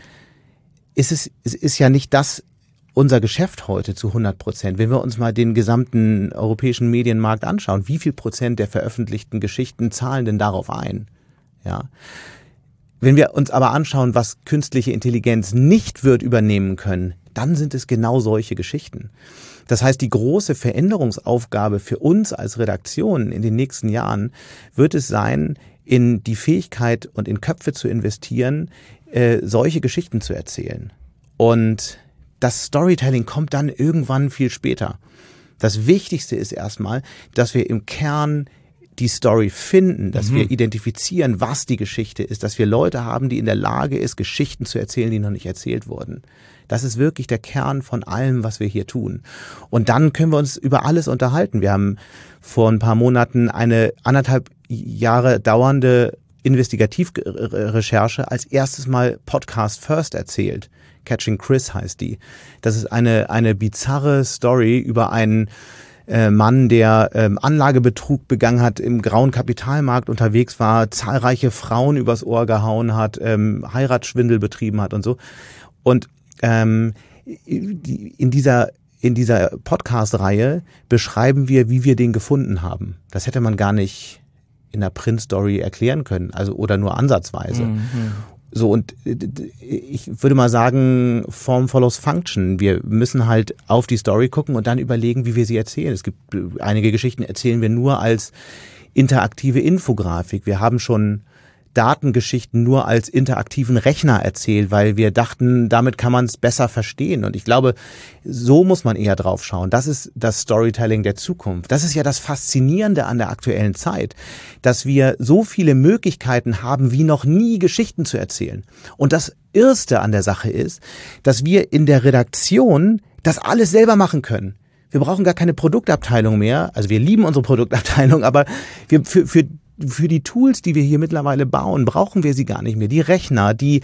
es ist ja nicht das unser Geschäft heute zu 100%. Wenn wir uns mal den gesamten europäischen Medienmarkt anschauen, wie viel Prozent der veröffentlichten Geschichten zahlen denn darauf ein? Ja. Wenn wir uns aber anschauen, was künstliche Intelligenz nicht wird übernehmen können, dann sind es genau solche Geschichten. Das heißt, die große Veränderungsaufgabe für uns als Redaktion in den nächsten Jahren wird es sein, in die Fähigkeit und in Köpfe zu investieren, solche Geschichten zu erzählen. Und das Storytelling kommt dann irgendwann viel später. Das Wichtigste ist erstmal, dass wir im Kern die Story finden, dass wir identifizieren, was die Geschichte ist, dass wir Leute haben, die in der Lage ist, Geschichten zu erzählen, die noch nicht erzählt wurden. Das ist wirklich der Kern von allem, was wir hier tun. Und dann können wir uns über alles unterhalten. Wir haben vor ein paar Monaten eine 1,5 Jahre dauernde Investigativrecherche als erstes Mal Podcast First erzählt. Catching Chris heißt die. Das ist eine bizarre Story über einen Mann, der Anlagebetrug begangen hat, im grauen Kapitalmarkt unterwegs war, zahlreiche Frauen übers Ohr gehauen hat, Heiratsschwindel betrieben hat und so. Und in dieser Podcast-Reihe beschreiben wir, wie wir den gefunden haben. Das hätte man gar nicht in der Print-Story erklären können, also oder nur ansatzweise. So, und ich würde mal sagen, Form follows Function. Wir müssen halt auf die Story gucken und dann überlegen, wie wir sie erzählen. Es gibt einige Geschichten, erzählen wir nur als interaktive Infografik. Wir haben schon Datengeschichten nur als interaktiven Rechner erzählt, weil wir dachten, damit kann man es besser verstehen. Und ich glaube, so muss man eher drauf schauen. Das ist das Storytelling der Zukunft. Das ist ja das Faszinierende an der aktuellen Zeit, dass wir so viele Möglichkeiten haben, wie noch nie Geschichten zu erzählen. Und das Erste an der Sache ist, dass wir in der Redaktion das alles selber machen können. Wir brauchen gar keine Produktabteilung mehr. Also wir lieben unsere Produktabteilung, aber wir für die Tools, die wir hier mittlerweile bauen, brauchen wir sie gar nicht mehr. Die Rechner, die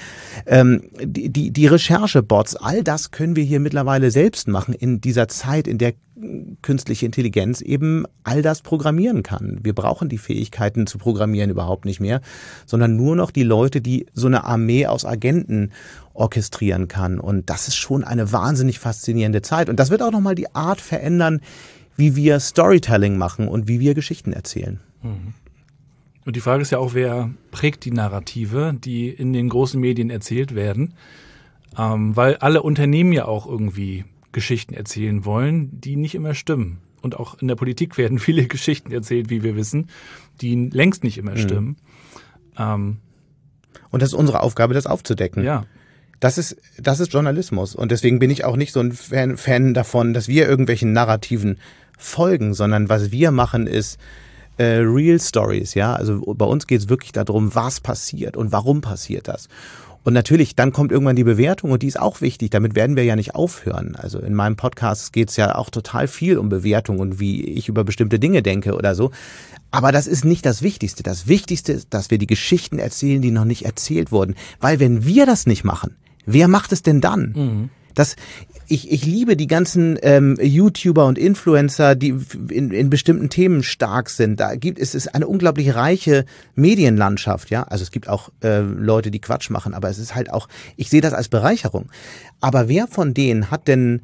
Recherchebots, all das können wir hier mittlerweile selbst machen in dieser Zeit, in der künstliche Intelligenz eben all das programmieren kann. Wir brauchen die Fähigkeiten zu programmieren überhaupt nicht mehr, sondern nur noch die Leute, die so eine Armee aus Agenten orchestrieren kann. Und das ist schon eine wahnsinnig faszinierende Zeit. Und das wird auch nochmal die Art verändern, wie wir Storytelling machen und wie wir Geschichten erzählen. Und die Frage ist ja auch, wer prägt die Narrative, die in den großen Medien erzählt werden, weil alle Unternehmen ja auch irgendwie Geschichten erzählen wollen, die nicht immer stimmen. Und auch in der Politik werden viele Geschichten erzählt, wie wir wissen, die längst nicht immer stimmen. Und das ist unsere Aufgabe, das aufzudecken. Ja. Das ist Journalismus. Und deswegen bin ich auch nicht so ein Fan davon, dass wir irgendwelchen Narrativen folgen, sondern was wir machen ist Real Stories, ja. Also bei uns geht es wirklich darum, was passiert und warum passiert das. Und natürlich, dann kommt irgendwann die Bewertung und die ist auch wichtig. Damit werden wir ja nicht aufhören. Also in meinem Podcast geht es ja auch total viel um Bewertung und wie ich über bestimmte Dinge denke oder so. Aber das ist nicht das Wichtigste. Das Wichtigste ist, dass wir die Geschichten erzählen, die noch nicht erzählt wurden. Weil wenn wir das nicht machen, wer macht es denn dann? Ich liebe die ganzen YouTuber und Influencer, die in bestimmten Themen stark sind. Es ist eine unglaublich reiche Medienlandschaft, ja. Also es gibt auch Leute, die Quatsch machen, aber es ist halt auch, ich sehe das als Bereicherung. Aber wer von denen hat denn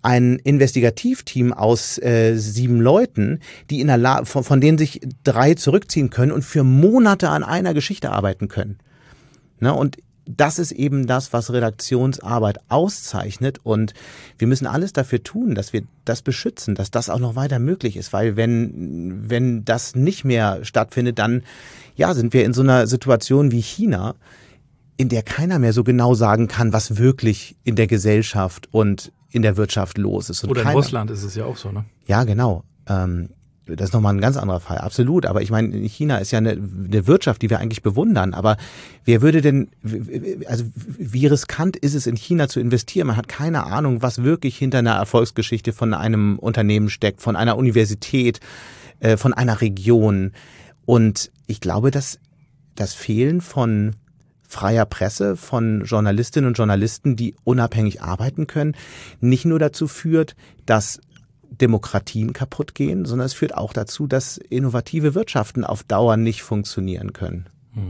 ein Investigativteam aus 7 Leuten, die von denen sich 3 zurückziehen können und für Monate an einer Geschichte arbeiten können. Ne? Und das ist eben das, was Redaktionsarbeit auszeichnet, und wir müssen alles dafür tun, dass wir das beschützen, dass das auch noch weiter möglich ist, weil wenn das nicht mehr stattfindet, dann sind wir in so einer Situation wie China, in der keiner mehr so genau sagen kann, was wirklich in der Gesellschaft und in der Wirtschaft los ist. Und oder in Russland ist es ja auch so, ne? Ja, genau. Das ist nochmal ein ganz anderer Fall, absolut. Aber ich meine, China ist ja eine Wirtschaft, die wir eigentlich bewundern. Aber wer würde denn, also wie riskant ist es, in China zu investieren? Man hat keine Ahnung, was wirklich hinter einer Erfolgsgeschichte von einem Unternehmen steckt, von einer Universität, von einer Region. Und ich glaube, dass das Fehlen von freier Presse, von Journalistinnen und Journalisten, die unabhängig arbeiten können, nicht nur dazu führt, dass Demokratien kaputt gehen, sondern es führt auch dazu, dass innovative Wirtschaften auf Dauer nicht funktionieren können.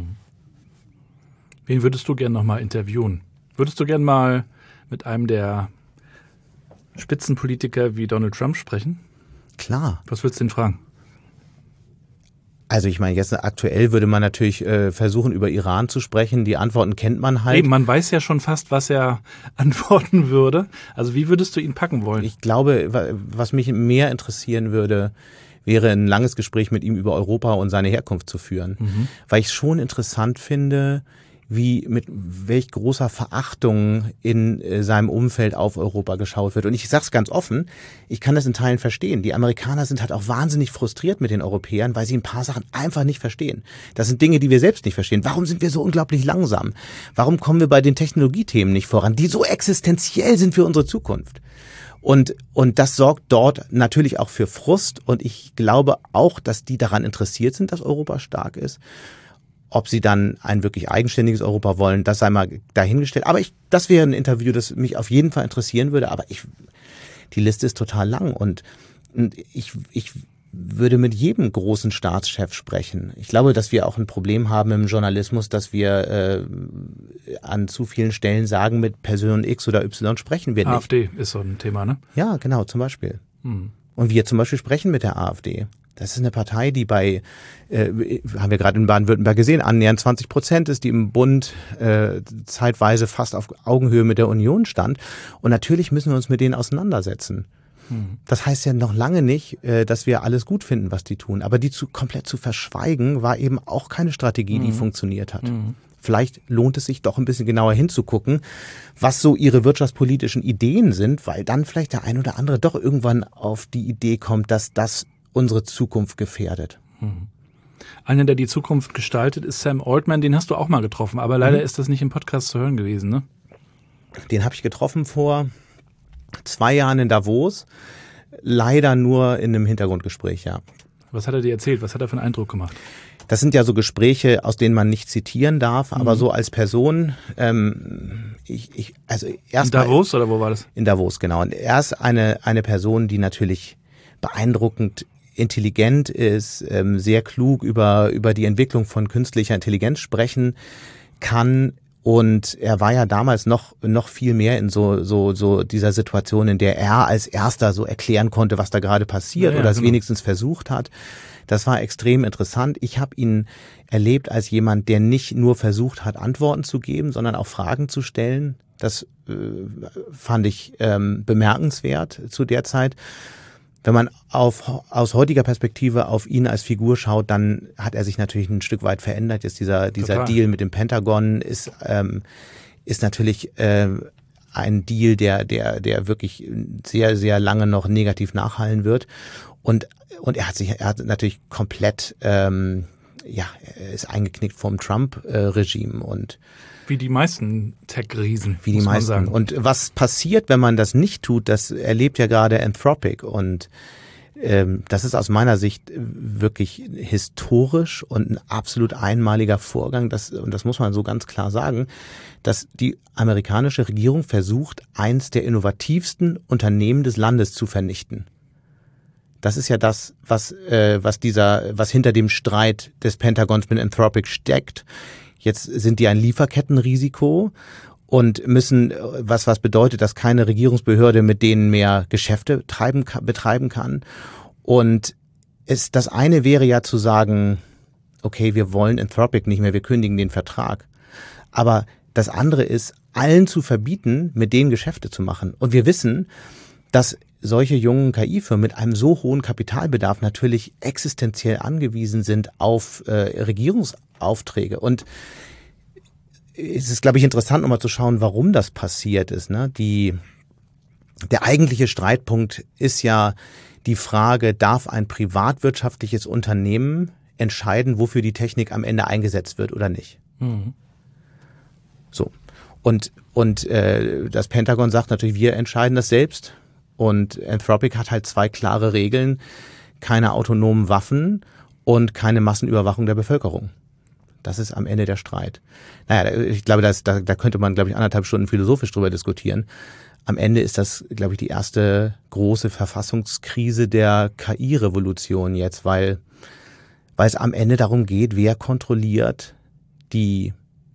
Wen würdest du gerne noch mal interviewen? Würdest du gerne mal mit einem der Spitzenpolitiker wie Donald Trump sprechen? Klar. Was würdest du ihn fragen? Also ich meine, jetzt aktuell würde man natürlich versuchen, über Iran zu sprechen. Die Antworten kennt man halt. Eben, man weiß ja schon fast, was er antworten würde. Also wie würdest du ihn packen wollen? Ich glaube, was mich mehr interessieren würde, wäre ein langes Gespräch mit ihm über Europa und seine Herkunft zu führen. Weil ich es schon interessant finde, mit welch großer Verachtung in seinem Umfeld auf Europa geschaut wird. Und ich sage es ganz offen, ich kann das in Teilen verstehen. Die Amerikaner sind halt auch wahnsinnig frustriert mit den Europäern, weil sie ein paar Sachen einfach nicht verstehen. Das sind Dinge, die wir selbst nicht verstehen. Warum sind wir so unglaublich langsam? Warum kommen wir bei den Technologiethemen nicht voran, die so existenziell sind für unsere Zukunft? Und das sorgt dort natürlich auch für Frust. Und ich glaube auch, dass die daran interessiert sind, dass Europa stark ist. Ob sie dann ein wirklich eigenständiges Europa wollen, das sei mal dahingestellt. Aber das wäre ein Interview, das mich auf jeden Fall interessieren würde. Aber die Liste ist total lang, und ich würde mit jedem großen Staatschef sprechen. Ich glaube, dass wir auch ein Problem haben im Journalismus, dass wir an zu vielen Stellen sagen, mit Person X oder Y sprechen wir nicht. AfD ist so ein Thema, ne? Ja, genau, zum Beispiel. Und wir zum Beispiel sprechen mit der AfD. Das ist eine Partei, die haben wir gerade in Baden-Württemberg gesehen, annähernd 20% ist, die im Bund zeitweise fast auf Augenhöhe mit der Union stand. Und natürlich müssen wir uns mit denen auseinandersetzen. Das heißt ja noch lange nicht, dass wir alles gut finden, was die tun. Aber die komplett zu verschweigen, war eben auch keine Strategie, die funktioniert hat. Vielleicht lohnt es sich doch ein bisschen genauer hinzugucken, was so ihre wirtschaftspolitischen Ideen sind, weil dann vielleicht der ein oder andere doch irgendwann auf die Idee kommt, dass das unsere Zukunft gefährdet. Einer, der die Zukunft gestaltet, ist Sam Altman. Den hast du auch mal getroffen, aber leider ist das nicht im Podcast zu hören gewesen, ne? Den habe ich getroffen vor 2 Jahren in Davos. Leider nur in einem Hintergrundgespräch, ja. Was hat er dir erzählt? Was hat er für einen Eindruck gemacht? Das sind ja so Gespräche, aus denen man nicht zitieren darf, aber so als Person, also erst in Davos oder wo war das? In Davos, genau. Und er ist eine Person, die natürlich beeindruckend intelligent ist, sehr klug über die Entwicklung von künstlicher Intelligenz sprechen kann. Und er war ja damals noch viel mehr in so dieser Situation, in der er als Erster so erklären konnte, was da gerade passiert, oder es wenigstens versucht hat. Das war extrem interessant. Ich habe ihn erlebt als jemand, der nicht nur versucht hat, Antworten zu geben, sondern auch Fragen zu stellen. Das fand ich bemerkenswert zu der Zeit. Wenn man aus heutiger Perspektive auf ihn als Figur schaut, dann hat er sich natürlich ein Stück weit verändert. Jetzt dieser Deal mit dem Pentagon ist natürlich ein Deal, der wirklich sehr, sehr lange noch negativ nachhallen wird. Und er hat natürlich komplett, er ist eingeknickt vom Trump-Regime und wie die meisten Tech-Riesen. Wie die meisten. Sagen. Und was passiert, wenn man das nicht tut, das erlebt ja gerade Anthropic. Und das ist aus meiner Sicht wirklich historisch und ein absolut einmaliger Vorgang. Und das muss man so ganz klar sagen, dass die amerikanische Regierung versucht, eins der innovativsten Unternehmen des Landes zu vernichten. Das ist ja das, was hinter dem Streit des Pentagons mit Anthropic steckt. Jetzt sind die ein Lieferkettenrisiko und müssen, was bedeutet, dass keine Regierungsbehörde mit denen mehr Geschäfte betreiben kann. Und das eine wäre ja zu sagen, okay, wir wollen Anthropic nicht mehr, wir kündigen den Vertrag. Aber das andere ist, allen zu verbieten, mit denen Geschäfte zu machen. Und wir wissen, dass solche jungen KI-Firmen mit einem so hohen Kapitalbedarf natürlich existenziell angewiesen sind auf Regierungsaufträge. Und es ist, glaube ich, interessant, nochmal zu schauen, warum das passiert ist. Ne? Der eigentliche Streitpunkt ist ja die Frage, darf ein privatwirtschaftliches Unternehmen entscheiden, wofür die Technik am Ende eingesetzt wird oder nicht? Mhm. So. Und das Pentagon sagt natürlich, wir entscheiden das selbst. Und Anthropic hat halt 2 klare Regeln: keine autonomen Waffen und keine Massenüberwachung der Bevölkerung. Das ist am Ende der Streit. Naja, ich glaube, da könnte man, glaube ich, 1,5 Stunden philosophisch drüber diskutieren. Am Ende ist das, glaube ich, die erste große Verfassungskrise der KI-Revolution jetzt, weil es am Ende darum geht, wer kontrolliert die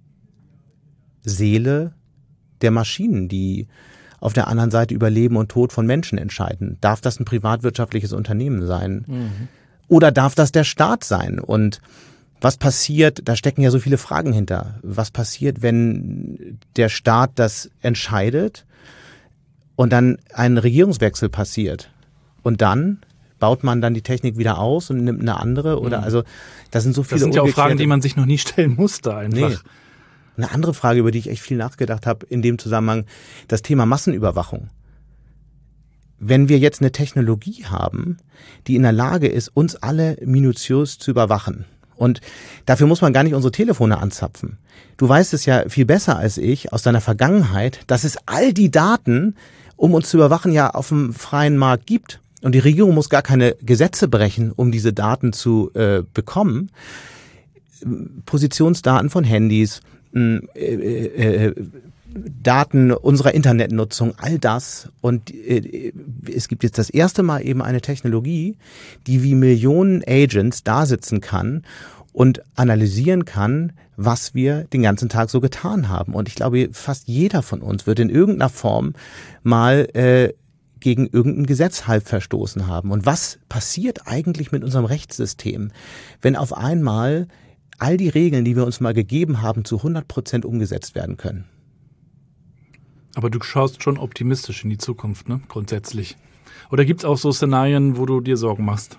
Seele der Maschinen, die auf der anderen Seite über Leben und Tod von Menschen entscheiden. Darf das ein privatwirtschaftliches Unternehmen sein? Mhm. Oder darf das der Staat sein? Und was passiert, da stecken ja so viele Fragen hinter. Was passiert, wenn der Staat das entscheidet und dann ein Regierungswechsel passiert? Und dann baut man dann die Technik wieder aus und nimmt eine andere? Oder also das sind so viele. Das sind ja auch Fragen, die man sich noch nie stellen musste einfach. Nee. Eine andere Frage, über die ich echt viel nachgedacht habe in dem Zusammenhang, das Thema Massenüberwachung. Wenn wir jetzt eine Technologie haben, die in der Lage ist, uns alle minutiös zu überwachen, und dafür muss man gar nicht unsere Telefone anzapfen. Du weißt es ja viel besser als ich aus deiner Vergangenheit, dass es all die Daten, um uns zu überwachen, ja auf dem freien Markt gibt. Und die Regierung muss gar keine Gesetze brechen, um diese Daten zu bekommen. Positionsdaten von Handys, Daten unserer Internetnutzung, all das. Und es gibt jetzt das erste Mal eben eine Technologie, die wie Millionen Agents da sitzen kann und analysieren kann, was wir den ganzen Tag so getan haben. Und ich glaube, fast jeder von uns wird in irgendeiner Form mal gegen irgendein Gesetz halb verstoßen haben. Und was passiert eigentlich mit unserem Rechtssystem, wenn auf einmal all die Regeln, die wir uns mal gegeben haben, zu 100% umgesetzt werden können? Aber du schaust schon optimistisch in die Zukunft, ne? Grundsätzlich. Oder gibt's auch so Szenarien, wo du dir Sorgen machst?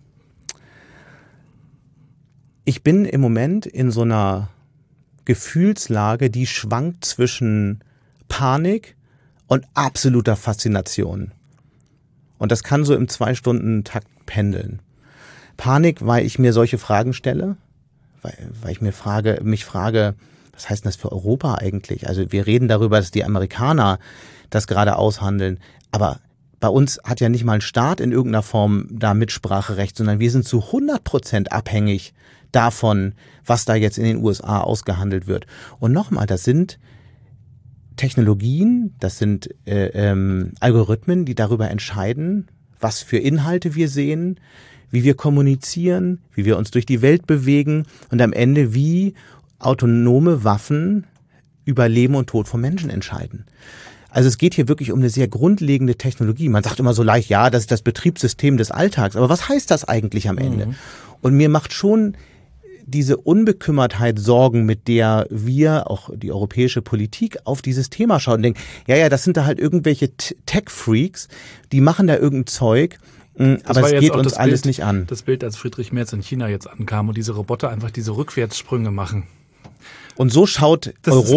Ich bin im Moment in so einer Gefühlslage, die schwankt zwischen Panik und absoluter Faszination. Und das kann so im 2-Stunden-Takt pendeln. Panik, weil ich mir solche Fragen stelle, weil ich mich frage, was heißt denn das für Europa eigentlich? Also wir reden darüber, dass die Amerikaner das gerade aushandeln, aber bei uns hat ja nicht mal ein Staat in irgendeiner Form da Mitspracherecht, sondern wir sind zu 100% abhängig davon, was da jetzt in den USA ausgehandelt wird. Und nochmal, das sind Technologien, das sind Algorithmen, die darüber entscheiden, was für Inhalte wir sehen, wie wir kommunizieren, wie wir uns durch die Welt bewegen und am Ende wie autonome Waffen über Leben und Tod von Menschen entscheiden. Also es geht hier wirklich um eine sehr grundlegende Technologie. Man sagt immer so leicht, ja, das ist das Betriebssystem des Alltags. Aber was heißt das eigentlich am Ende? Mhm. Und mir macht schon diese Unbekümmertheit Sorgen, mit der wir, auch die europäische Politik, auf dieses Thema schauen und denken, ja, das sind da halt irgendwelche Tech-Freaks, die machen da irgendein Zeug, aber es geht uns alles nicht an. Das Bild, als Friedrich Merz in China jetzt ankam und diese Roboter einfach diese Rückwärtssprünge machen. Und so schaut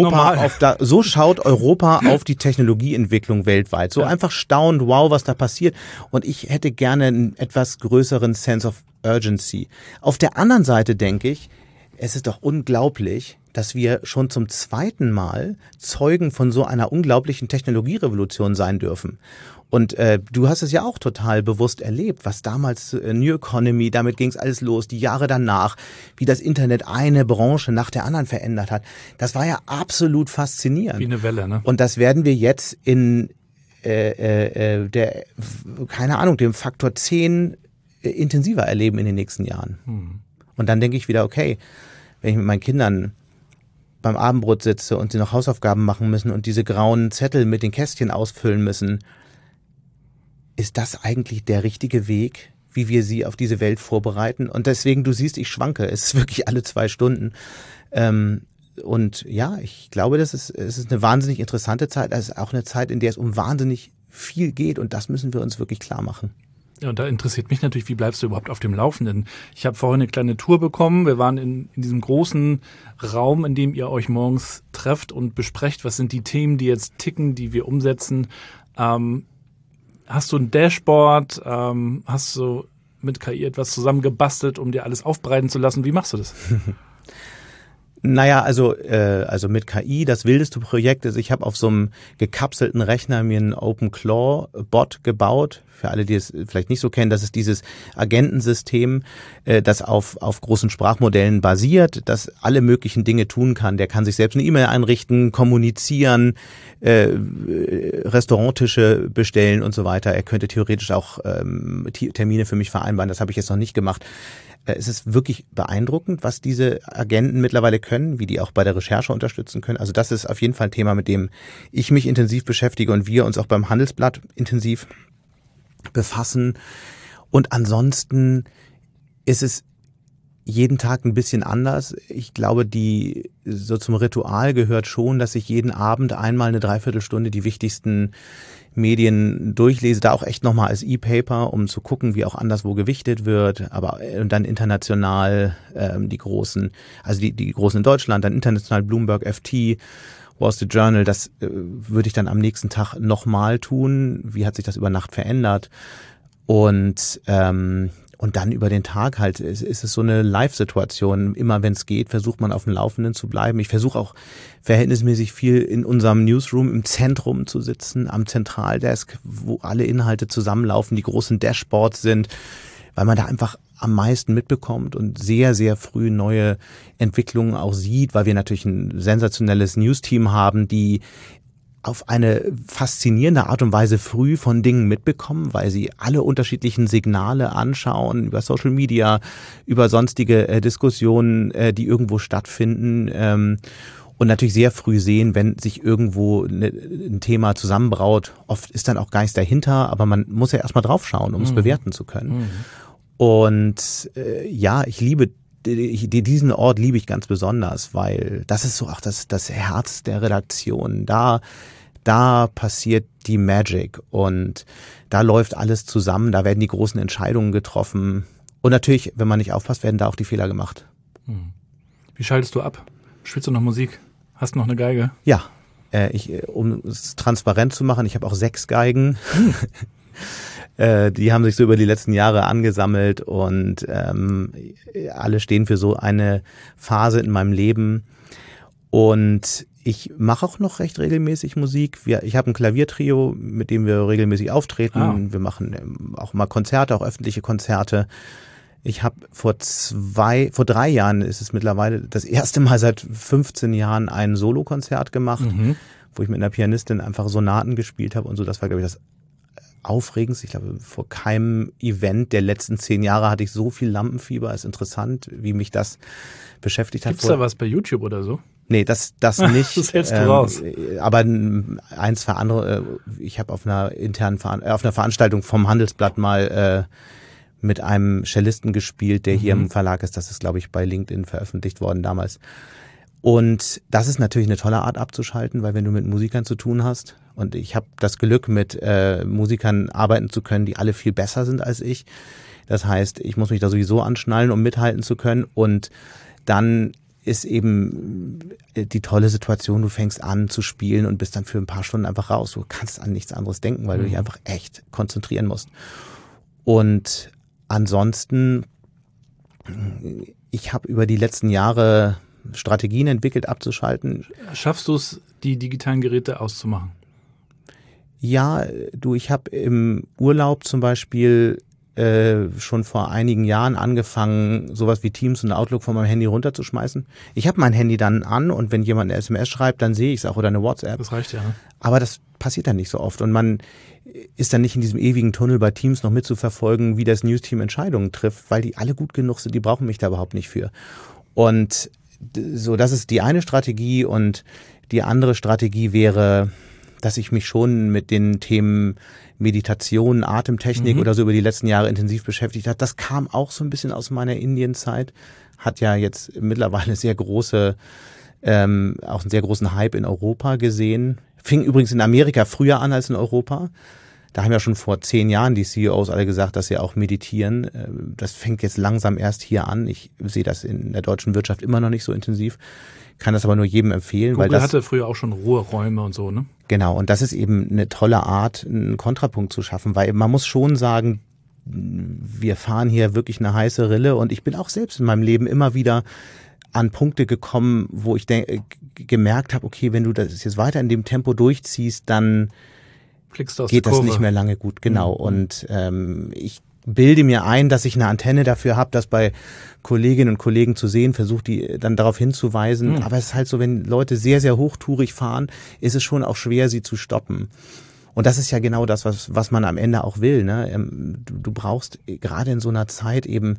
Europa auf die Technologieentwicklung weltweit. So einfach staunt, wow, was da passiert. Und ich hätte gerne einen etwas größeren Sense of Urgency. Auf der anderen Seite denke ich, es ist doch unglaublich, dass wir schon zum 2. Mal Zeugen von so einer unglaublichen Technologierevolution sein dürfen. Und du hast es ja auch total bewusst erlebt, was damals New Economy, damit ging es alles los, die Jahre danach, wie das Internet eine Branche nach der anderen verändert hat. Das war ja absolut faszinierend. Wie eine Welle, ne? Und das werden wir jetzt in dem Faktor 10 intensiver erleben in den nächsten Jahren. Und dann denke ich wieder, okay, wenn ich mit meinen Kindern beim Abendbrot sitze und sie noch Hausaufgaben machen müssen und diese grauen Zettel mit den Kästchen ausfüllen müssen. Ist das eigentlich der richtige Weg, wie wir sie auf diese Welt vorbereiten? Und deswegen, du siehst, ich schwanke. Es ist wirklich alle 2 Stunden. Und ja, ich glaube, es ist eine wahnsinnig interessante Zeit. Es ist auch eine Zeit, in der es um wahnsinnig viel geht. Und das müssen wir uns wirklich klar machen. Ja, und da interessiert mich natürlich, wie bleibst du überhaupt auf dem Laufenden? Ich habe vorhin eine kleine Tour bekommen. Wir waren in diesem großen Raum, in dem ihr euch morgens trefft und besprecht, was sind die Themen, die jetzt ticken, die wir umsetzen. Hast du ein Dashboard? Hast du mit KI etwas zusammengebastelt, um dir alles aufbereiten zu lassen? Wie machst du das? Naja, also mit KI, das wildeste Projekt ist, ich habe auf so einem gekapselten Rechner mir einen OpenClaw-Bot gebaut. Für alle, die es vielleicht nicht so kennen, das ist dieses Agentensystem, das auf großen Sprachmodellen basiert, das alle möglichen Dinge tun kann. Der kann sich selbst eine E-Mail einrichten, kommunizieren, Restauranttische bestellen und so weiter. Er könnte theoretisch auch Termine für mich vereinbaren. Das habe ich jetzt noch nicht gemacht. Es ist wirklich beeindruckend, was diese Agenten mittlerweile können, wie die auch bei der Recherche unterstützen können. Also das ist auf jeden Fall ein Thema, mit dem ich mich intensiv beschäftige und wir uns auch beim Handelsblatt intensiv befassen. Und ansonsten ist es jeden Tag ein bisschen anders. Ich glaube, so zum Ritual gehört schon, dass ich jeden Abend einmal eine Dreiviertelstunde die wichtigsten Medien durchlese, da auch echt nochmal als E-Paper, um zu gucken, wie auch anderswo gewichtet wird, aber und dann international die großen, also die großen in Deutschland, dann international Bloomberg, FT, Wall Street Journal, das würde ich dann am nächsten Tag nochmal tun. Wie hat sich das über Nacht verändert? Und dann über den Tag halt ist es so eine Live-Situation. Immer wenn es geht, versucht man auf dem Laufenden zu bleiben. Ich versuche auch verhältnismäßig viel in unserem Newsroom im Zentrum zu sitzen, am Zentraldesk, wo alle Inhalte zusammenlaufen, die großen Dashboards sind, weil man da einfach am meisten mitbekommt und sehr, sehr früh neue Entwicklungen auch sieht, weil wir natürlich ein sensationelles News-Team haben, die auf eine faszinierende Art und Weise früh von Dingen mitbekommen, weil sie alle unterschiedlichen Signale anschauen, über Social Media, über sonstige Diskussionen, die irgendwo stattfinden, und natürlich sehr früh sehen, wenn sich irgendwo ein Thema zusammenbraut. Oft ist dann auch gar nichts dahinter, aber man muss ja erstmal drauf schauen, um es bewerten zu können. Und ja, ich liebe diesen Ort liebe ich ganz besonders, weil das ist so auch das Herz der Redaktion. Da passiert die Magic und da läuft alles zusammen, da werden die großen Entscheidungen getroffen. Und natürlich, wenn man nicht aufpasst, werden da auch die Fehler gemacht. Wie schaltest du ab? Spielst du noch Musik? Hast du noch eine Geige? Ja, um es transparent zu machen, ich habe auch 6 Geigen. Die haben sich so über die letzten Jahre angesammelt und alle stehen für so eine Phase in meinem Leben. Und ich mache auch noch recht regelmäßig Musik. Ich habe ein Klaviertrio, mit dem wir regelmäßig auftreten. Wir machen auch mal Konzerte, auch öffentliche Konzerte. Ich habe vor 3 Jahren ist es mittlerweile das erste Mal seit 15 Jahren ein Solokonzert gemacht, wo ich mit einer Pianistin einfach Sonaten gespielt habe und so. Das war, glaube ich, das Aufregendste. Ich glaube, vor keinem Event der letzten 10 Jahre hatte ich so viel Lampenfieber. Ist interessant, wie mich das beschäftigt hat. Gibt's da was bei YouTube oder so? Nee, das nicht. Das hältst du raus. Aber 1, 2 andere. Ich habe auf einer auf einer Veranstaltung vom Handelsblatt mal mit einem Cellisten gespielt, der hier im Verlag ist. Das ist, glaube ich, bei LinkedIn veröffentlicht worden damals. Und das ist natürlich eine tolle Art abzuschalten, weil wenn du mit Musikern zu tun hast, und ich habe das Glück, mit Musikern arbeiten zu können, die alle viel besser sind als ich. Das heißt, ich muss mich da sowieso anschnallen, um mithalten zu können. Und dann ist eben die tolle Situation, du fängst an zu spielen und bist dann für ein paar Stunden einfach raus. Du kannst an nichts anderes denken, weil du dich einfach echt konzentrieren musst. Und ansonsten, ich habe über die letzten Jahre Strategien entwickelt, abzuschalten. Schaffst du es, die digitalen Geräte auszumachen? Ja, ich habe im Urlaub zum Beispiel schon vor einigen Jahren angefangen, sowas wie Teams und Outlook von meinem Handy runterzuschmeißen. Ich habe mein Handy dann an und wenn jemand eine SMS schreibt, dann sehe ich es auch oder eine WhatsApp. Das reicht ja. Ne? Aber das passiert dann nicht so oft und man ist dann nicht in diesem ewigen Tunnel bei Teams noch mitzuverfolgen, wie das News-Team Entscheidungen trifft, weil die alle gut genug sind, die brauchen mich da überhaupt nicht für. Und das ist die eine Strategie, und die andere Strategie wäre, dass ich mich schon mit den Themen Meditation, Atemtechnik oder so über die letzten Jahre intensiv beschäftigt habe. Das kam auch so ein bisschen aus meiner Indienzeit, hat ja jetzt mittlerweile sehr große, auch einen sehr großen Hype in Europa gesehen. Fing übrigens in Amerika früher an als in Europa. Da haben ja schon vor 10 Jahren die CEOs alle gesagt, dass sie auch meditieren. Das fängt jetzt langsam erst hier an. Ich sehe das in der deutschen Wirtschaft immer noch nicht so intensiv. Kann das aber nur jedem empfehlen. Google weil das hatte früher auch schon Ruheräume und so, ne? Genau, und das ist eben eine tolle Art, einen Kontrapunkt zu schaffen, weil man muss schon sagen, wir fahren hier wirklich eine heiße Rille, und ich bin auch selbst in meinem Leben immer wieder an Punkte gekommen, wo ich gemerkt habe, okay, wenn du das jetzt weiter in dem Tempo durchziehst, dann geht das nicht mehr lange gut. Genau. Und ich bilde mir ein, dass ich eine Antenne dafür habe, das bei Kolleginnen und Kollegen zu sehen, versuche die dann darauf hinzuweisen. Aber es ist halt so, wenn Leute sehr, sehr hochtourig fahren, ist es schon auch schwer, sie zu stoppen. Und das ist ja genau das, was man am Ende auch will, ne? Du brauchst gerade in so einer Zeit eben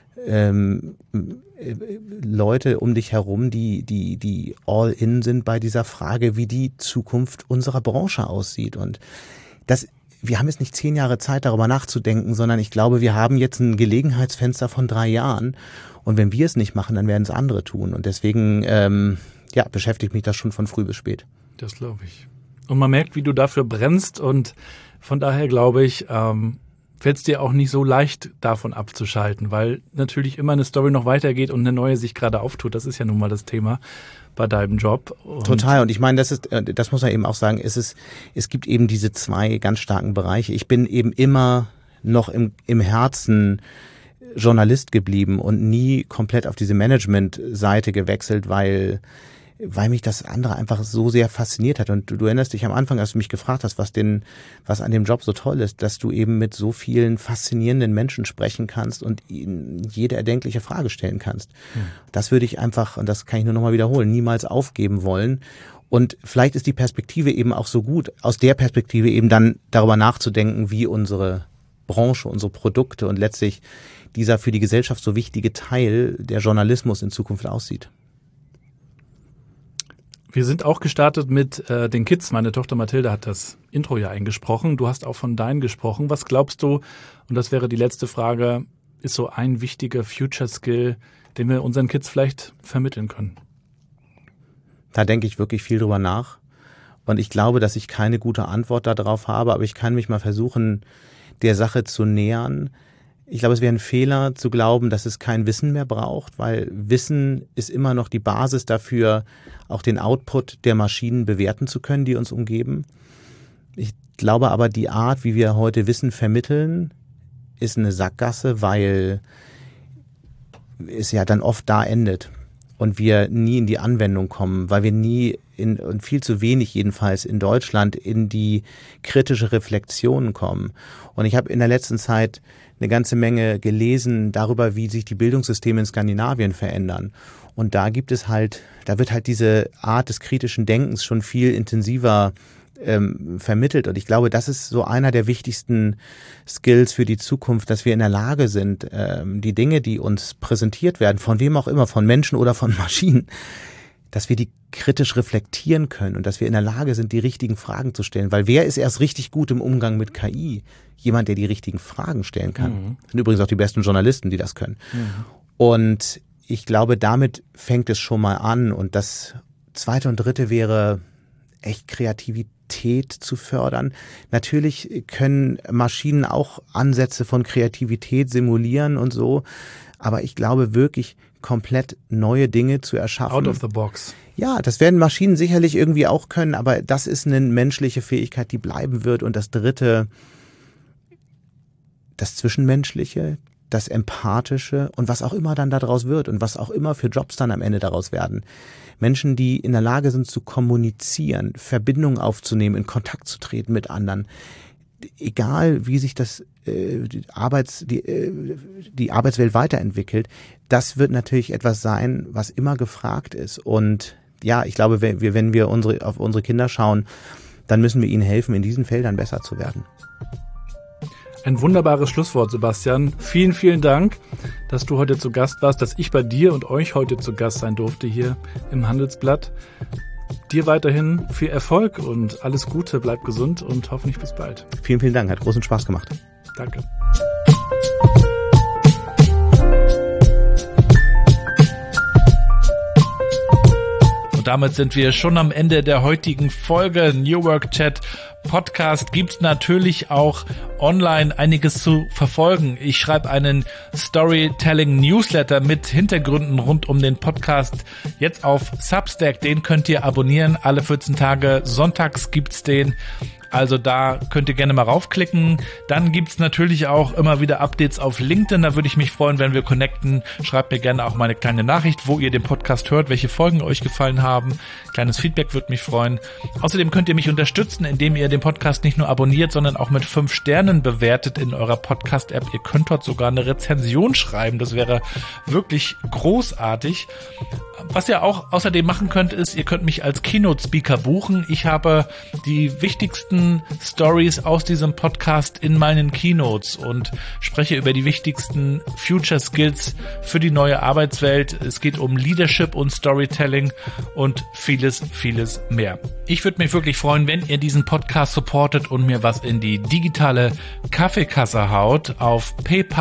Leute um dich herum, die all in sind bei dieser Frage, wie die Zukunft unserer Branche aussieht. Und wir haben jetzt nicht 10 Jahre Zeit, darüber nachzudenken, sondern ich glaube, wir haben jetzt ein Gelegenheitsfenster von 3 Jahren. Und wenn wir es nicht machen, dann werden es andere tun. Und deswegen beschäftigt mich das schon von früh bis spät. Das glaube ich. Und man merkt, wie du dafür brennst. Und von daher glaube ich, fällt es dir auch nicht so leicht, davon abzuschalten, weil natürlich immer eine Story noch weitergeht und eine neue sich gerade auftut. Das ist ja nun mal das Thema bei deinem Job. Total. Und ich meine, das muss man eben auch sagen, es gibt eben diese 2 ganz starken Bereiche. Ich bin eben immer noch im Herzen Journalist geblieben und nie komplett auf diese Management-Seite gewechselt, weil mich das andere einfach so sehr fasziniert hat. Und du erinnerst dich am Anfang, als du mich gefragt hast, was an dem Job so toll ist, dass du eben mit so vielen faszinierenden Menschen sprechen kannst und ihnen jede erdenkliche Frage stellen kannst. Das würde ich einfach, und das kann ich nur nochmal wiederholen, niemals aufgeben wollen. Und vielleicht ist die Perspektive eben auch so gut, aus der Perspektive eben dann darüber nachzudenken, wie unsere Branche, unsere Produkte und letztlich dieser für die Gesellschaft so wichtige Teil der Journalismus in Zukunft aussieht. Wir sind auch gestartet mit den Kids. Meine Tochter Mathilde hat das Intro ja eingesprochen. Du hast auch von deinen gesprochen. Was glaubst du, und das wäre die letzte Frage, ist so ein wichtiger Future-Skill, den wir unseren Kids vielleicht vermitteln können? Da denke ich wirklich viel drüber nach. Und ich glaube, dass ich keine gute Antwort darauf habe, aber ich kann mich mal versuchen, der Sache zu nähern. Ich glaube, es wäre ein Fehler zu glauben, dass es kein Wissen mehr braucht, weil Wissen ist immer noch die Basis dafür, auch den Output der Maschinen bewerten zu können, die uns umgeben. Ich glaube aber, die Art, wie wir heute Wissen vermitteln, ist eine Sackgasse, weil es ja dann oft da endet und wir nie in die Anwendung kommen, weil wir nie und viel zu wenig jedenfalls in Deutschland in die kritische Reflexion kommen. Und ich habe in der letzten Zeit eine ganze Menge gelesen darüber, wie sich die Bildungssysteme in Skandinavien verändern. Und da wird halt diese Art des kritischen Denkens schon viel intensiver vermittelt. Und ich glaube, das ist so einer der wichtigsten Skills für die Zukunft, dass wir in der Lage sind, die Dinge, die uns präsentiert werden, von wem auch immer, von Menschen oder von Maschinen, dass wir die kritisch reflektieren können und dass wir in der Lage sind, die richtigen Fragen zu stellen. Weil wer ist erst richtig gut im Umgang mit KI? Jemand, der die richtigen Fragen stellen kann. Das sind übrigens auch die besten Journalisten, die das können. Und ich glaube, damit fängt es schon mal an. Und das Zweite und Dritte wäre echt Kreativität zu fördern. Natürlich können Maschinen auch Ansätze von Kreativität simulieren und so. Aber ich glaube wirklich, komplett neue Dinge zu erschaffen. Out of the box. Ja, das werden Maschinen sicherlich irgendwie auch können, aber das ist eine menschliche Fähigkeit, die bleiben wird. Und das Dritte, das Zwischenmenschliche, das Empathische und was auch immer dann daraus wird und was auch immer für Jobs dann am Ende daraus werden. Menschen, die in der Lage sind zu kommunizieren, Verbindungen aufzunehmen, in Kontakt zu treten mit anderen. Egal wie sich die Arbeitswelt weiterentwickelt, das wird natürlich etwas sein, was immer gefragt ist. Und ja, ich glaube, wenn wir auf unsere Kinder schauen, dann müssen wir ihnen helfen, in diesen Feldern besser zu werden. Ein wunderbares Schlusswort, Sebastian. Vielen, vielen Dank, dass du heute zu Gast warst, dass ich bei dir und euch heute zu Gast sein durfte hier im Handelsblatt. Dir weiterhin viel Erfolg und alles Gute, bleib gesund und hoffentlich bis bald. Vielen, vielen Dank, hat großen Spaß gemacht. Danke. Und damit sind wir schon am Ende der heutigen Folge. New Work Chat Podcast gibt natürlich auch online einiges zu verfolgen. Ich schreibe einen Storytelling-Newsletter mit Hintergründen rund um den Podcast jetzt auf Substack. Den könnt ihr abonnieren. Alle 14 Tage sonntags gibt's den. Also da könnt ihr gerne mal raufklicken. Dann gibt's natürlich auch immer wieder Updates auf LinkedIn. Da würde ich mich freuen, wenn wir connecten. Schreibt mir gerne auch mal eine kleine Nachricht, wo ihr den Podcast hört, welche Folgen euch gefallen haben. Kleines Feedback würde mich freuen. Außerdem könnt ihr mich unterstützen, indem ihr den Podcast nicht nur abonniert, sondern auch mit 5 Sternen bewertet in eurer Podcast-App. Ihr könnt dort sogar eine Rezension schreiben. Das wäre wirklich großartig. Was ihr auch außerdem machen könnt, ist, ihr könnt mich als Keynote-Speaker buchen. Ich habe die wichtigsten Stories aus diesem Podcast in meinen Keynotes und spreche über die wichtigsten Future Skills für die neue Arbeitswelt. Es geht um Leadership und Storytelling und vieles, vieles mehr. Ich würde mich wirklich freuen, wenn ihr diesen Podcast supportet und mir was in die digitale Kaffeekasse haut auf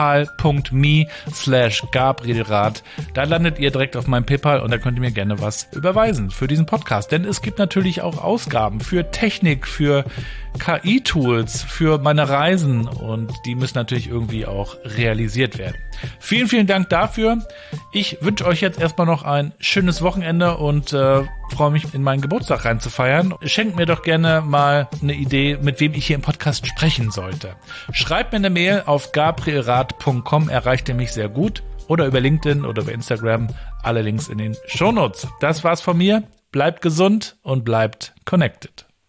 paypal.me/Gabrielrath. Da landet ihr direkt auf meinem PayPal und da könnt ihr mir gerne was überweisen für diesen Podcast. Denn es gibt natürlich auch Ausgaben für Technik, für KI-Tools, für meine Reisen und die müssen natürlich irgendwie auch realisiert werden. Vielen, vielen Dank dafür. Ich wünsche euch jetzt erstmal noch ein schönes Wochenende und freue mich, in meinen Geburtstag reinzufeiern. Schenkt mir doch gerne mal eine Idee, mit wem ich hier im Podcast sprechen sollte. Schreibt mir eine Mail auf gabrielrath.com, erreicht ihr mich sehr gut. Oder über LinkedIn oder über Instagram. Alle Links in den Shownotes. Das war's von mir. Bleibt gesund und bleibt connected.